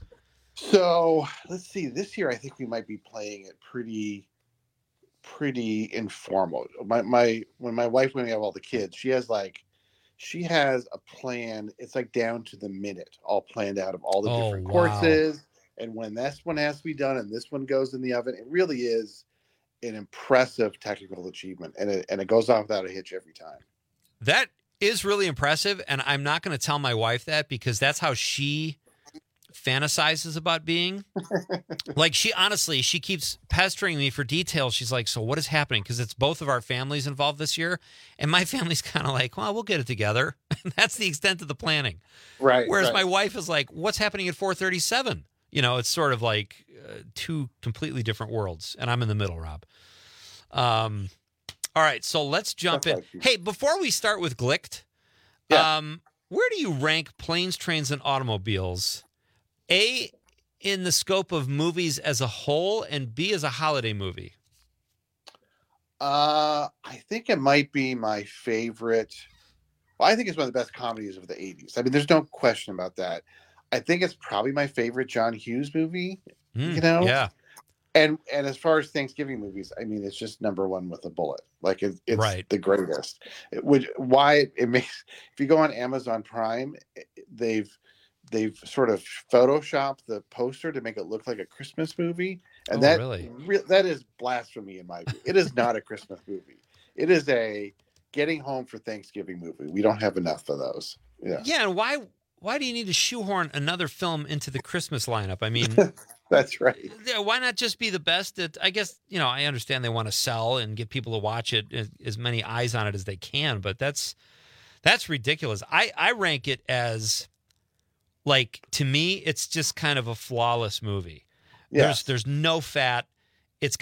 So let's see. This year, I think we might be playing it pretty, pretty informal. My, my, when my wife, when we have all the kids, she has like, she has a plan. It's like down to the minute, all planned out of all the oh, different wow. courses. And when this one has to be done and this one goes in the oven, it really is an impressive technical achievement, and it and it goes off without a hitch every time. That is really impressive, and I'm not going to tell my wife that because that's how she fantasizes about being. Like she honestly, she keeps pestering me for details. She's like, "So what is happening?" Because it's both of our families involved this year, and my family's kind of like, "Well, we'll get it together." That's the extent of the planning, right? Whereas right. my wife is like, "What's happening at four thirty-seven?" You know, it's sort of like uh, two completely different worlds, and I'm in the middle, Rob. Um, all right, so let's jump That's in. like Hey, before we start with Glicked, yeah. um, where do you rank Planes, Trains, and Automobiles? A, in the scope of movies as a whole, and B, as a holiday movie? Uh, I think it might be my favorite. Well, I think it's one of the best comedies of the eighties. I mean, there's no question about that. I think it's probably my favorite John Hughes movie, Mm, you know? Yeah. And and as far as Thanksgiving movies, I mean, it's just number one with a bullet. Like it, it's Right. the greatest. It would why it makes if you go on Amazon Prime, they've they've sort of photoshopped the poster to make it look like a Christmas movie, and Oh, that really? re- that is blasphemy in my view. It is not a Christmas movie. It is a getting home for Thanksgiving movie. We don't have enough of those. Yeah. Yeah, and why why do you need to shoehorn another film into the Christmas lineup? I mean, That's right. yeah, why not just be the best at, I guess, you know, I understand they want to sell and get people to watch it, as, as many eyes on it as they can, but that's that's ridiculous. I, I rank it as, like, to me, it's just kind of a flawless movie. Yes. There's there's no fat. It's got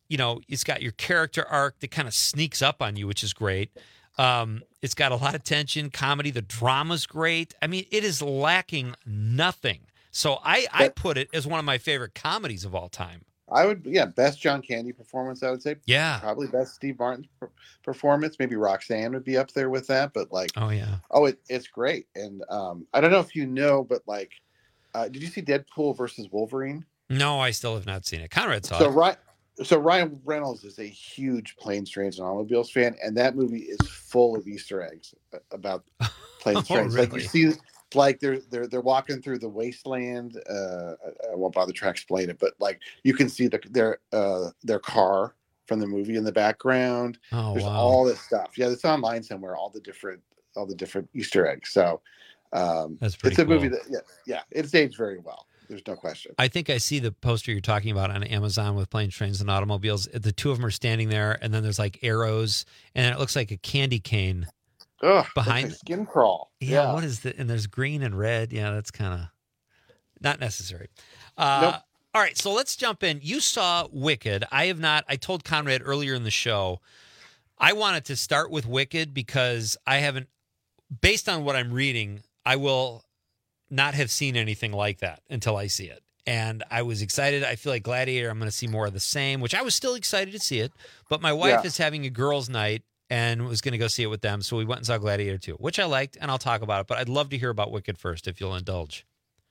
you know, it's got your character arc that kind of sneaks up on you, which is great. Um, it's got a lot of tension, comedy. The drama's great. I mean, it is lacking nothing. So I, I put it as one of my favorite comedies of all time. I would, yeah, best John Candy performance, I would say. Yeah. Probably best Steve Martin per- performance. Maybe Roxanne would be up there with that, but like, oh, yeah. Oh, it, it's great. And um, I don't know if you know, but like, uh, did you see Deadpool versus Wolverine? No, I still have not seen it. Conrad saw so, it. Right, so Ryan Reynolds is a huge Planes, Trains, and Automobiles fan, and that movie is full of Easter eggs about planes, Oh, trains. Like you really? see, like they're they're they're walking through the wasteland. Uh, I I won't bother to explain it, but like you can see the their uh, their car from the movie in the background. Oh, There's wow. all this stuff. Yeah, it's online somewhere. All the different all the different Easter eggs. So um, That's pretty it's a movie cool. that yeah yeah it's aged very well. There's no question. I think I see the poster you're talking about on Amazon with Planes, Trains, and Automobiles. The two of them are standing there, and then there's like arrows, and it looks like a candy cane Ugh, behind. like skin crawl. Yeah, Yeah. what is the? And there's green and red. Yeah, that's kind of not necessary. Uh, Nope. All right, so let's jump in. You saw Wicked. I have not. I told Conrad earlier in the show, I wanted to start with Wicked because I haven't, based on what I'm reading, I will not have seen anything like that until I see it. And I was excited. I feel like Gladiator, I'm going to see more of the same, which I was still excited to see it. But my wife Yeah. is having a girls' night and was going to go see it with them. So we went and saw Gladiator two, which I liked, and I'll talk about it. But I'd love to hear about Wicked first, if you'll indulge.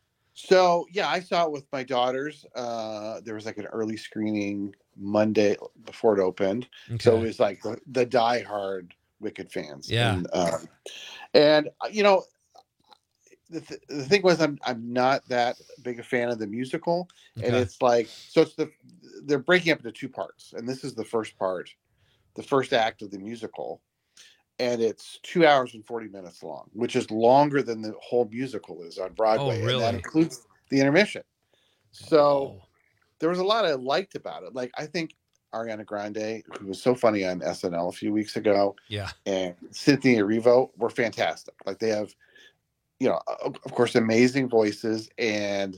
So yeah, I saw it with my daughters. Uh, there was like an early screening Monday before it opened, so Okay. it was like the, the diehard Wicked fans. Yeah. and, um, and uh, you know, the, th- the thing was, I'm I'm not that big a fan of the musical, and Okay. it's like so it's the they're breaking up into two parts, and this is the first part, the first act of the musical. And it's two hours and forty minutes long, which is longer than the whole musical is on Broadway. Oh, really? And that includes the intermission. So there was a lot I liked about it. Like, I think Ariana Grande, who was so funny on S N L a few weeks ago, Yeah. and Cynthia Erivo were fantastic. Like, they have, you know, of of course, amazing voices and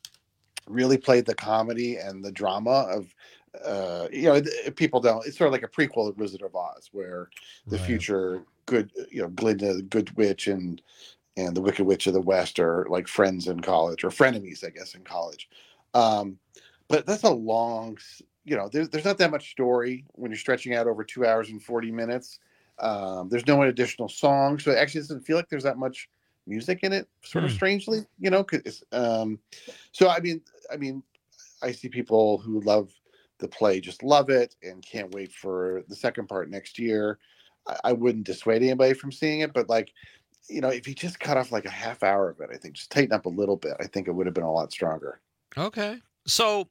really played the comedy and the drama of, uh, you know, it- people don't, it's sort of like a prequel of Wizard of Oz, where the Right. future good, you know, Glinda, the Good Witch, and and the Wicked Witch of the West are like friends in college, or frenemies, I guess, in college. Um, but that's a long, s- you know, there's there's not that much story when you're stretching out over two hours and forty minutes. Um, there's no additional songs, so it actually doesn't feel like there's that much music in it, sort of Hmm. strangely, you know. 'Cause, um, so I mean, I mean, I see people who love the play just love it and can't wait for the second part next year. I, I wouldn't dissuade anybody from seeing it, but like, you know, if you just cut off like a half hour of it, I think just tighten up a little bit, I think it would have been a lot stronger. Okay. So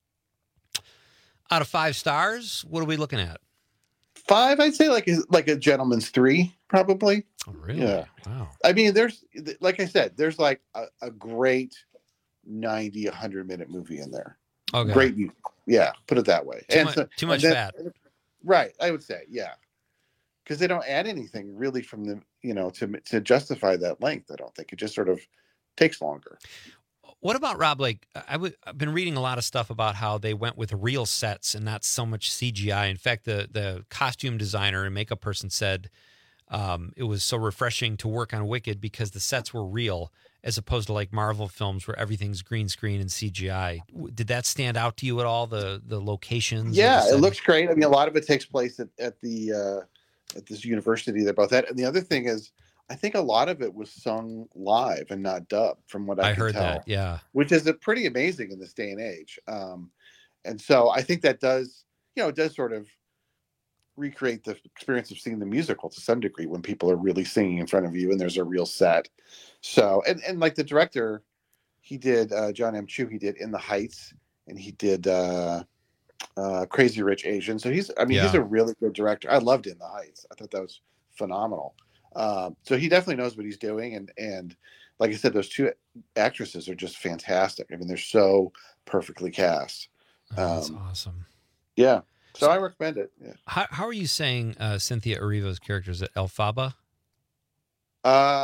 out of five stars, what are we looking at? Five, I'd say like a, like a gentleman's three, probably. Oh, really? Yeah. Wow. I mean, there's, like I said, there's like a, a great ninety, one hundred minute movie in there. Okay. Great music. Yeah, put it that way. Too, mu- too and much then- fat. Right, I would say, yeah. Because they don't add anything really from the, you know, to to justify that length. I don't think it just sort of takes longer. What about Rob? Like, I w- I've been reading a lot of stuff about how they went with real sets and not so much C G I. In fact, the the costume designer and makeup person said um, it was so refreshing to work on Wicked because the sets were real, as opposed to like Marvel films where everything's green screen and C G I. W- Did that stand out to you at all? The the locations? or Yeah, the it set- looks great. I mean, a lot of it takes place at, at the uh, at this university they're both at. And the other thing is, I think a lot of it was sung live and not dubbed, from what I, I can heard tell. that. Yeah. Which is a pretty amazing in this day and age. Um, and so I think that does, you know, it does sort of recreate the experience of seeing the musical to some degree when people are really singing in front of you and there's a real set. So, and, and like the director, he did, uh, John M. Chu, he did In the Heights, and he did uh, uh, Crazy Rich Asian. So he's, I mean, he's Yeah. a really good director. I loved In the Heights. I thought that was phenomenal. Um, so he definitely knows what he's doing. And, and like I said, those two actresses are just fantastic. I mean, they're so perfectly cast. Oh, that's Um, awesome. Yeah. So I recommend it. Yeah. How how are you saying uh, Cynthia Erivo's character? Is it Elphaba? Uh,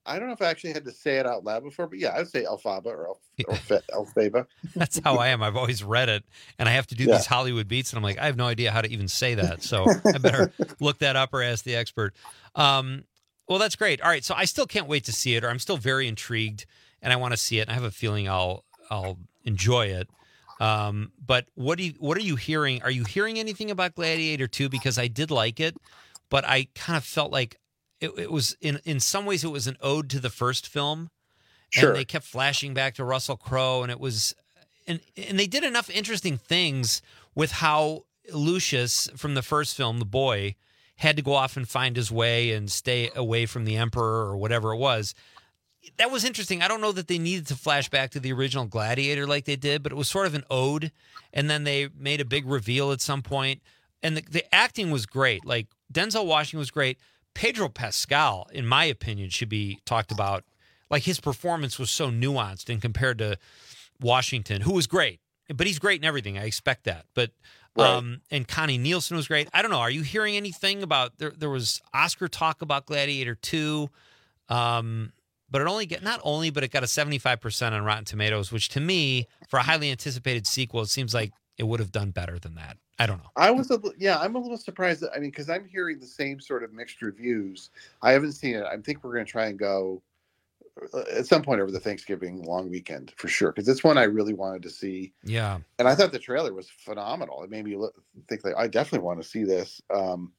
I don't know if I actually had to say it out loud before, but yeah, I would say Elphaba or Elf, or Fe- Elphaba. That's how I am. I've always read it, and I have to do Yeah. these Hollywood beats, and I'm like, I have no idea how to even say that. So I better look that up or ask the expert. Um, well, that's great. All right, so I still can't wait to see it, or I'm still very intrigued, and I want to see it. And I have a feeling I'll I'll enjoy it. Um, but what do you, what are you hearing? Are you hearing anything about Gladiator two? Because I did like it, but I kind of felt like it, it was in in some ways it was an ode to the first film. Sure. And they kept flashing back to Russell Crowe, and it was, and and they did enough interesting things with how Lucius from the first film, the boy, had to go off and find his way and stay away from the Emperor or whatever it was. That was interesting. I don't know that they needed to flash back to the original Gladiator like they did, but it was sort of an ode. And then they made a big reveal at some point. And the, the acting was great. Like, Denzel Washington was great. Pedro Pascal, in my opinion, should be talked about. Like, his performance was so nuanced and compared to Washington, who was great. But he's great in everything. I expect that. But um, and Connie Nielsen was great. I don't know. Are you hearing anything about there? There was Oscar talk about Gladiator two, um, but it only get not only, but it got a seventy-five percent on Rotten Tomatoes, which to me, for a highly anticipated sequel, it seems like it would have done better than that. I don't know. I was, a, li- yeah, I'm a little surprised. That, I mean, because I'm hearing the same sort of mixed reviews. I haven't seen it. I think we're going to try and go uh, at some point over the Thanksgiving long weekend for sure, because it's one I really wanted to see. Yeah, and I thought the trailer was phenomenal. It made me look, think like I definitely want to see this. Um,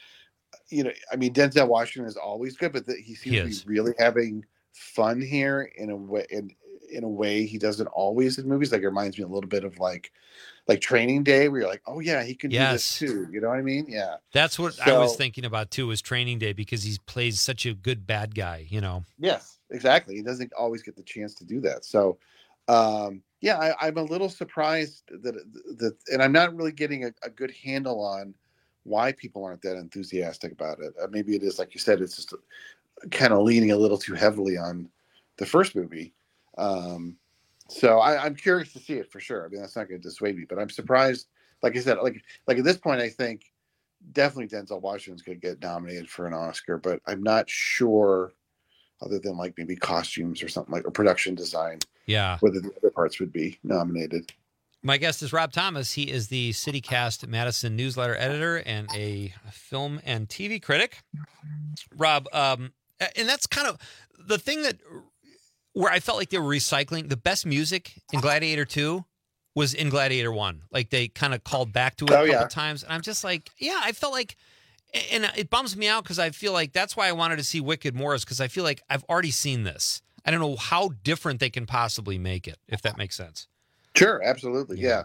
you know, I mean, Denzel Washington is always good, but the, he seems He to is. be really having fun here in a way. In, in a way he doesn't always in movies. Like, it reminds me a little bit of like like Training Day, where you're like, oh yeah, he can do Yes. this too. You know what I mean? Yeah. That's what I So- was thinking about too, was Training Day, because he plays such a good bad guy, you know. Yes, exactly. He doesn't always get the chance to do that. So, um, yeah, I, I'm a little surprised that that, and I'm not really getting a, a good handle on why people aren't that enthusiastic about it. Uh, maybe it is, like you said, it's just kind of leaning a little too heavily on the first movie. Um, so I, I'm curious to see it for sure. I mean, that's not going to dissuade me, but I'm surprised. Like I said, like like at this point, I think definitely Denzel Washington's going to get nominated for an Oscar, but I'm not sure, other than like maybe costumes or something like, or production design, Yeah. whether the other parts would be nominated. My guest is Rob Thomas. He is the CityCast Madison newsletter editor and a film and T V critic. Rob, um, and that's kind of the thing that where I felt like they were recycling the best music in Gladiator two was in Gladiator one. Like, they kind of called back to it Oh, a couple yeah. times, and I'm just like, yeah, I felt like, and it bums me out because I feel like that's why I wanted to see Wicked more, is because I feel like I've already seen this. I don't know how different they can possibly make it, if that makes sense. Sure, absolutely, yeah.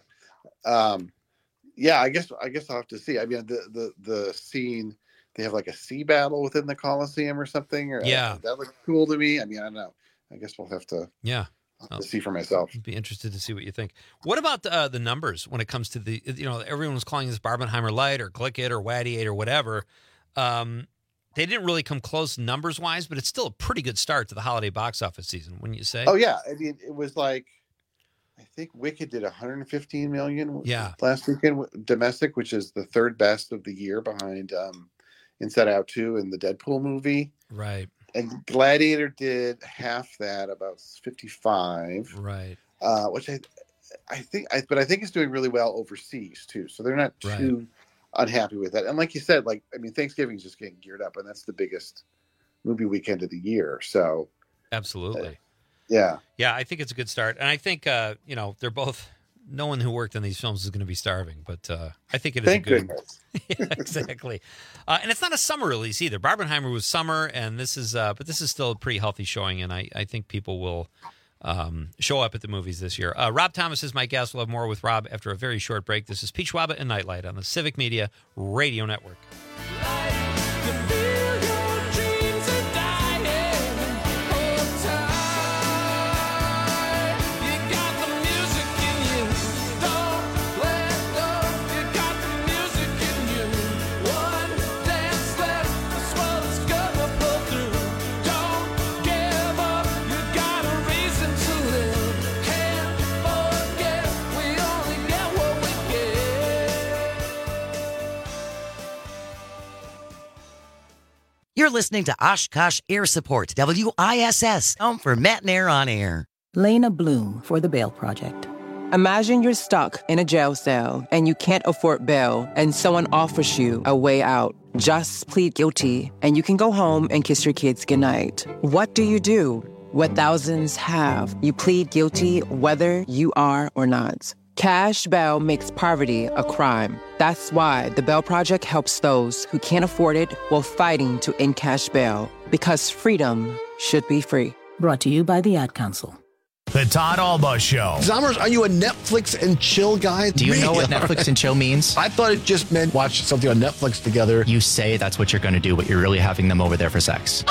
Um, yeah, I guess I guess I'll have to see. I mean, the the the scene, they have like a sea battle within the Coliseum or something. Or Yeah. that looks cool to me. I mean, I don't know. I guess we'll have to Yeah. have to see for myself. I'd be interested to see what you think. What about uh, the numbers when it comes to the, you know, everyone was calling this Barbenheimer Light or Click It or Wadiate or whatever. Um, they didn't really come close numbers wise, but it's still a pretty good start to the holiday box office season, wouldn't you say? Oh yeah, I mean, it was like, I think Wicked did one hundred fifteen million Yeah. last weekend domestic, which is the third best of the year behind um, Inside Out two and the Deadpool movie. Right. And Gladiator did half that, about fifty-five. Right. Uh, which I, I think, I, but I think it's doing really well overseas too. So they're not Right. too unhappy with that. And like you said, like I mean, Thanksgiving is just getting geared up, and that's the biggest movie weekend of the year. So Absolutely. yeah, Yeah, I think it's a good start. And I think, uh, you know, they're both, no one who worked on these films is going to be starving, but uh, I think it is thank a good. goodness. Yeah, exactly. Uh, and it's not a summer release either. Barbenheimer was summer, and this is, uh, but this is still a pretty healthy showing, and I, I think people will um, show up at the movies this year. Uh, Rob Thomas is my guest. We'll have more with Rob after a very short break. This is Pete Schwaba and Nightlight on the Civic Media Radio Network. You're listening to Oshkosh Air Support, W I S S, home for Matt and Air on Air. Lena Bloom for the Bail Project. Imagine you're stuck in a jail cell and you can't afford bail and someone offers you a way out. Just plead guilty and you can go home and kiss your kids goodnight. What do you do? What thousands have. You plead guilty whether you are or not. Cash bail makes poverty a crime. That's why the Bail Project helps those who can't afford it while fighting to end cash bail. Because freedom should be free. Brought to you by the Ad Council. The Todd Alba Show. Zommers, are you a Netflix and chill guy? Do you Me? know what Netflix and chill means? I thought it just meant watch something on Netflix together. You say that's what you're going to do, but you're really having them over there for sex.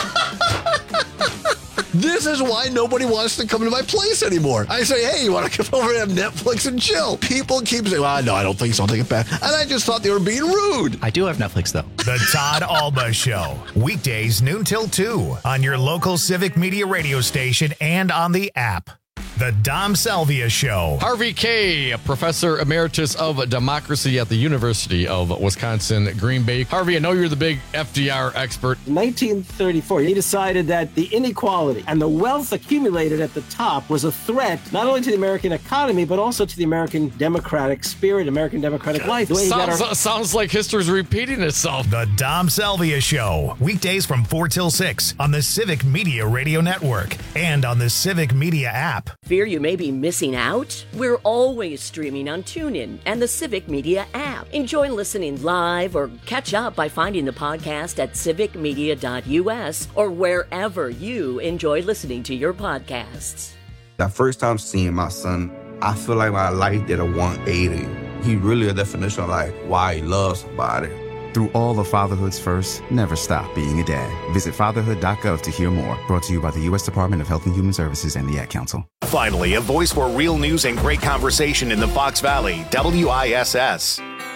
This is why nobody wants to come to my place anymore. I say, hey, you want to come over and have Netflix and chill? People keep saying, well, no, I don't think so. I'll take it back. And I just thought they were being rude. I do have Netflix, though. The Todd Alba Show. Weekdays noon till two on your local Civic Media radio station and on the app. The Dom Salvia Show. Harvey Kaye, Professor Emeritus of Democracy at the University of Wisconsin, Green Bay. Harvey, I know you're the big F D R expert. In nineteen thirty-four, he decided that the inequality and the wealth accumulated at the top was a threat not only to the American economy, but also to the American democratic spirit, American democratic life. The way he got Sounds, our- sounds like history's repeating itself. The Dom Salvia Show. Weekdays from four till six on the Civic Media Radio Network and on the Civic Media app. Fear you may be missing out? We're always streaming on TuneIn and the Civic Media app. Enjoy listening live or catch up by finding the podcast at civic media dot U S or wherever you enjoy listening to your podcasts. That first time seeing my son, I feel like my life did a one eighty. He really a definition of like why he loves somebody. Through all of fatherhood's first, never stop being a dad. Visit fatherhood dot gov to hear more. Brought to you by the U S Department of Health and Human Services and the Ad Council. Finally, a voice for real news and great conversation in the Fox Valley. W I S S.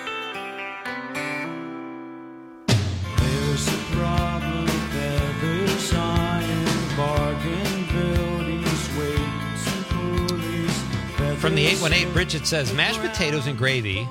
There's a problem with every sign, bargain buildings, weights and pulleys. From the eight one eight, Bridget says, mashed potatoes and gravy,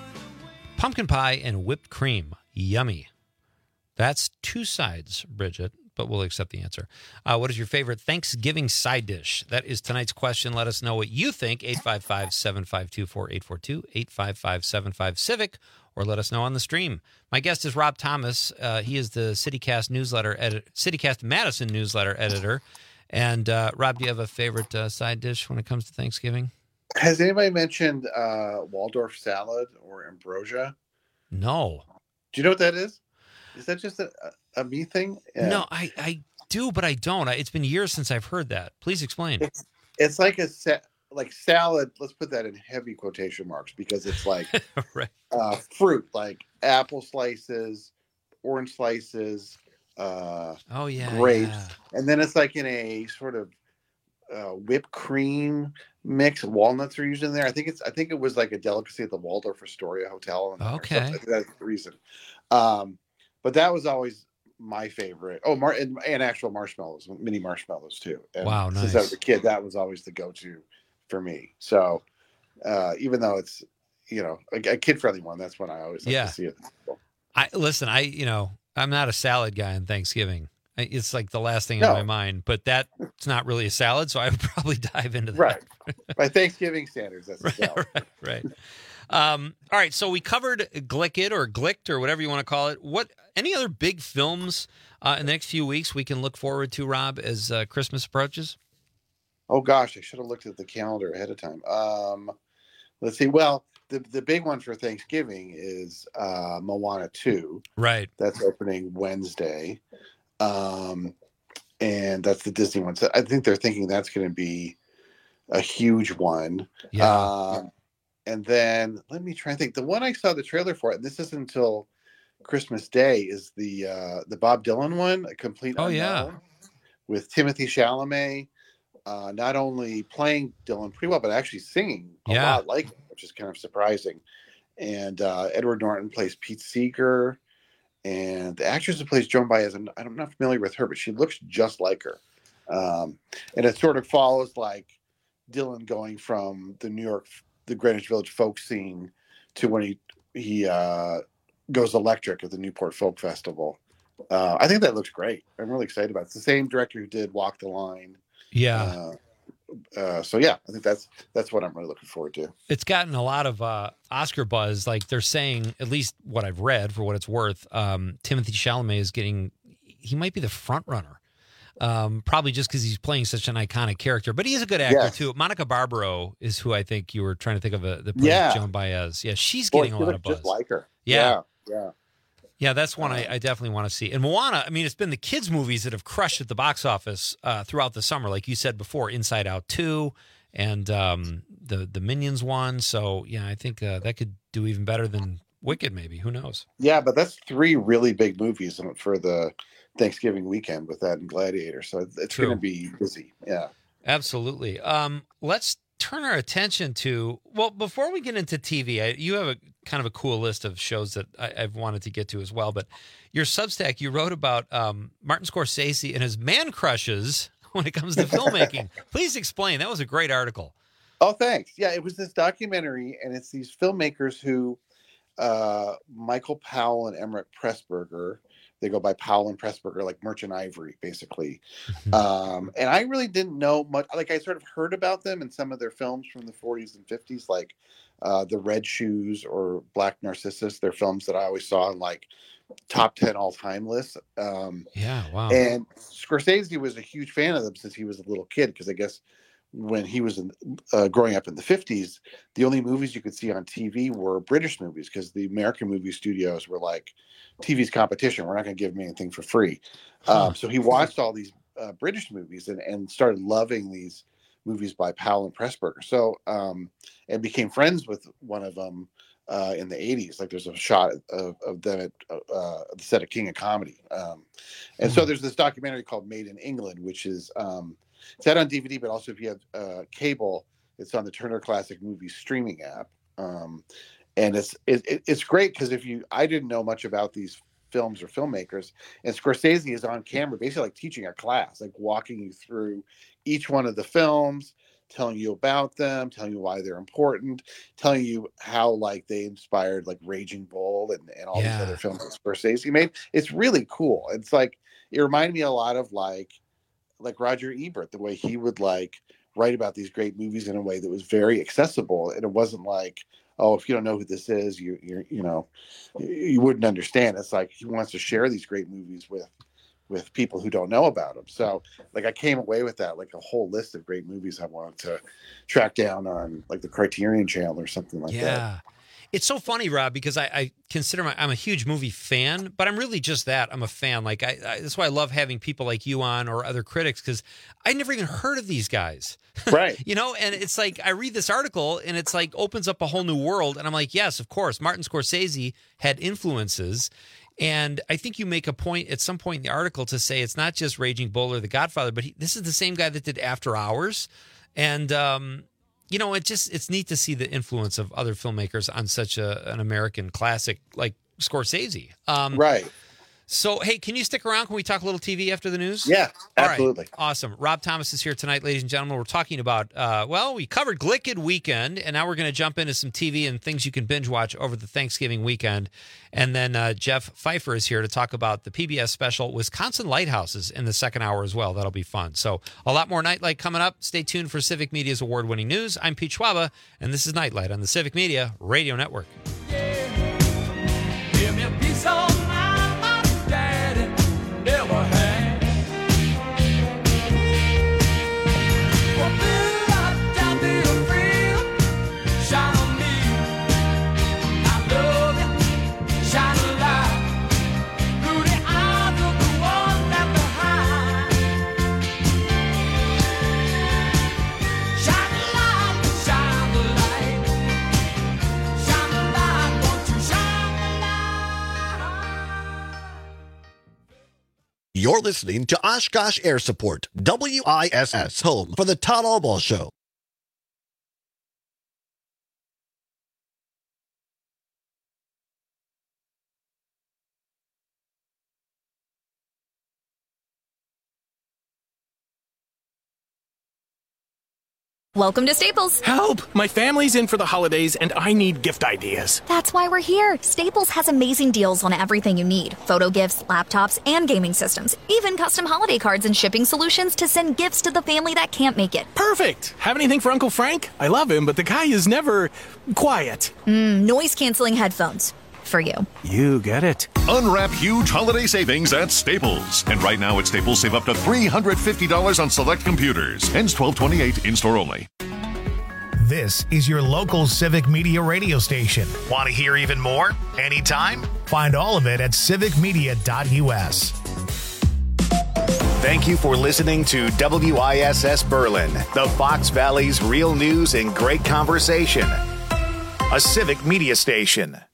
pumpkin pie, and whipped cream. Yummy. That's two sides, Bridget, but we'll accept the answer. Uh, what is your favorite Thanksgiving side dish? That is tonight's question. Let us know what you think. eight five five, seven five two, four eight four two, eight five five, seven five, CIVIC, or let us know on the stream. My guest is Rob Thomas. Uh, he is the CityCast newsletter edit- CityCast Madison newsletter editor. And uh, Rob, do you have a favorite uh, side dish when it comes to Thanksgiving? Has anybody mentioned uh, Waldorf salad or ambrosia? No. Do you know what that is? Is that just a, a me thing? Yeah. No, I, I do, but I don't. I, it's been years since I've heard that. Please explain. It's, it's like a sa- like salad. Let's put that in heavy quotation marks because it's like right. uh, fruit, like apple slices, orange slices, uh, oh yeah, grapes, yeah. and then it's like in a sort of uh, whipped cream mix. Walnuts are used in there. I think it's. I think it was like a delicacy at the Waldorf Astoria Hotel. Okay, I think that's the reason. Um, but that was always my favorite. Oh, mar- and, and actual marshmallows, mini marshmallows too. And wow, nice. Since I was a kid, that was always the go-to for me. So uh, even though it's you know a, a kid-friendly one, that's when I always like yeah. to see it. I listen. I you know I'm not a salad guy on Thanksgiving. It's like the last thing no. in my mind, but that's not really a salad, so I would probably dive into that. Right. By Thanksgiving standards, that's a right, salad. right, right. Um, all right, so we covered Glickit or Glicked or whatever you want to call it. What any other big films uh, in the next few weeks we can look forward to, Rob, as uh, Christmas approaches? Oh gosh, I should have looked at the calendar ahead of time. Um, let's see. Well, the the big one for Thanksgiving is uh, Moana two. Right. That's opening Wednesday. Um, and that's the Disney one. So I think they're thinking that's going to be a huge one. Yeah. Um, and then let me try and think. The one I saw the trailer for, and this isn't until Christmas Day, is the uh, the Bob Dylan one, A Complete Oh, Unknown, yeah. with Timothy Chalamet, uh, not only playing Dylan pretty well, but actually singing a Yeah. lot like him, which is kind of surprising. And uh, Edward Norton plays Pete Seeger. And the actress who plays Joan Baez, I'm, I'm not familiar with her, but she looks just like her. Um, and it sort of follows like Dylan going from the New York, the Greenwich Village folk scene to when he he uh, goes electric at the Newport Folk Festival uh, I think that looks great. I'm really excited about it. It's the same director who did Walk the Line. Yeah. Uh, uh, so yeah, I think that's that's what I'm really looking forward to. It's gotten a lot of uh, Oscar buzz. Like they're saying, at least what I've read, for what it's worth, um, Timothy Chalamet is getting. He might be the front runner, um, probably just because he's playing such an iconic character. But he is a good actor Yes. too. Monica Barbaro is who I think you were trying to think of. Uh, the plays Yeah. Joan Baez. Yeah, she's Boy, getting she a lot looks of buzz. just like her. Yeah. Yeah. yeah. Yeah, that's one I, I definitely want to see. And Moana, I mean, it's been the kids' movies that have crushed at the box office uh, throughout the summer, like you said before, Inside Out two and um, the the Minions one. So, yeah, I think uh, that could do even better than Wicked, maybe. Who knows? Yeah, but that's three really big movies for the Thanksgiving weekend with that and Gladiator. So it's, it's going to be busy. Yeah. Absolutely. Um, let's turn our attention to, well, before we get into T V, I, you have a kind of a cool list of shows that I, I've wanted to get to as well. But your Substack, you wrote about um, Martin Scorsese and his man crushes when it comes to filmmaking. Please explain. That was a great article. Oh, thanks. Yeah, it was this documentary, and it's these filmmakers who, uh, Michael Powell and Emmerich Pressburger, they go by Powell and Pressburger, like Merchant Ivory, basically. um, and I really didn't know much. Like, I sort of heard about them in some of their films from the forties and fifties, like uh, The Red Shoes or Black Narcissus. They're films that I always saw in, like, top ten all-time lists. Um, yeah, wow. And Scorsese was a huge fan of them since he was a little kid, because I guess when he was in, uh, growing up in the fifties, the only movies you could see on T V were British movies, because the American movie studios were like, T V's competition. We're not going to give them anything for free. Huh. Um, so he watched all these uh, British movies and, and started loving these movies by Powell and Pressburger. So, um, and became friends with one of them uh, in the eighties. Like there's a shot of, of them at uh, the set of King of Comedy. Um, and so there's this documentary called Made in England, which is, um, it's out on D V D, but also if you have uh, cable, it's on the Turner Classic Movies streaming app. Um, and it's it, it's great because if you, I didn't know much about these films or filmmakers, and Scorsese is on camera, basically like teaching a class, like walking you through each one of the films, telling you about them, telling you why they're important, telling you how like they inspired like Raging Bull and, and all Yeah. these other films that Scorsese made. It's really cool. It's like, it reminded me a lot of like, like Roger Ebert, the way he would like write about these great movies in a way that was very accessible. And it wasn't like, oh, if you don't know who this is, you you you know, you wouldn't understand. It's like he wants to share these great movies with with people who don't know about them. So like I came away with that, like a whole list of great movies I wanted to track down on like the Criterion Channel or something like yeah. that. It's so funny, Rob, because I, I consider my, I'm a huge movie fan, but I'm really just that. I'm a fan. Like I, I that's why I love having people like you on or other critics, because I never even heard of these guys. Right. You know, and it's like I read this article and it's like opens up a whole new world. And I'm like, yes, of course, Martin Scorsese had influences. And I think you make a point at some point in the article to say it's not just Raging Bull or The Godfather, but he, this is the same guy that did After Hours. And, um, you know, it just it's neat to see the influence of other filmmakers on such a, an American classic like Scorsese. Um, right. So, hey, can you stick around? Can we talk a little T V after the news? Yeah, All right. absolutely. Awesome. Rob Thomas is here tonight, ladies and gentlemen. We're talking about, uh, well, we covered Glicked weekend, and now we're going to jump into some T V and things you can binge watch over the Thanksgiving weekend. And then uh, Jeff Pfeiffer is here to talk about the P B S special, Wisconsin Lighthouses, in the second hour as well. That'll be fun. So a lot more Nightlight coming up. Stay tuned for Civic Media's award-winning news. I'm Pete Schwaba, and this is Nightlight on the Civic Media Radio Network. Give me a piece of mind my daddy never had. Well, Bill, I don't be afraid. Shine on me. I love you. Shine a light through the eyes of the one left behind. Shine the light, shine the light. Shine the light, won't you shine the light? You're listening to Oshkosh Air Support, W I S S, home for the Todd Allball Show. Welcome to Staples. Help! My family's in for the holidays and I need gift ideas. That's why we're here. Staples has amazing deals on everything you need. Photo gifts, laptops, and gaming systems. Even custom holiday cards and shipping solutions to send gifts to the family that can't make it. Perfect! Have anything for Uncle Frank? I love him, but the guy is never quiet. Mm, noise-canceling headphones. For you. You get it. Unwrap huge holiday savings at Staples. And right now at Staples, save up to three hundred fifty dollars on select computers. Ends twelve twenty-eight, in-store only. This is your local Civic Media radio station. Want to hear even more? Anytime? Find all of it at civic media dot u s. Thank you for listening to W I S S Berlin, the Fox Valley's real news and great conversation. A Civic Media station.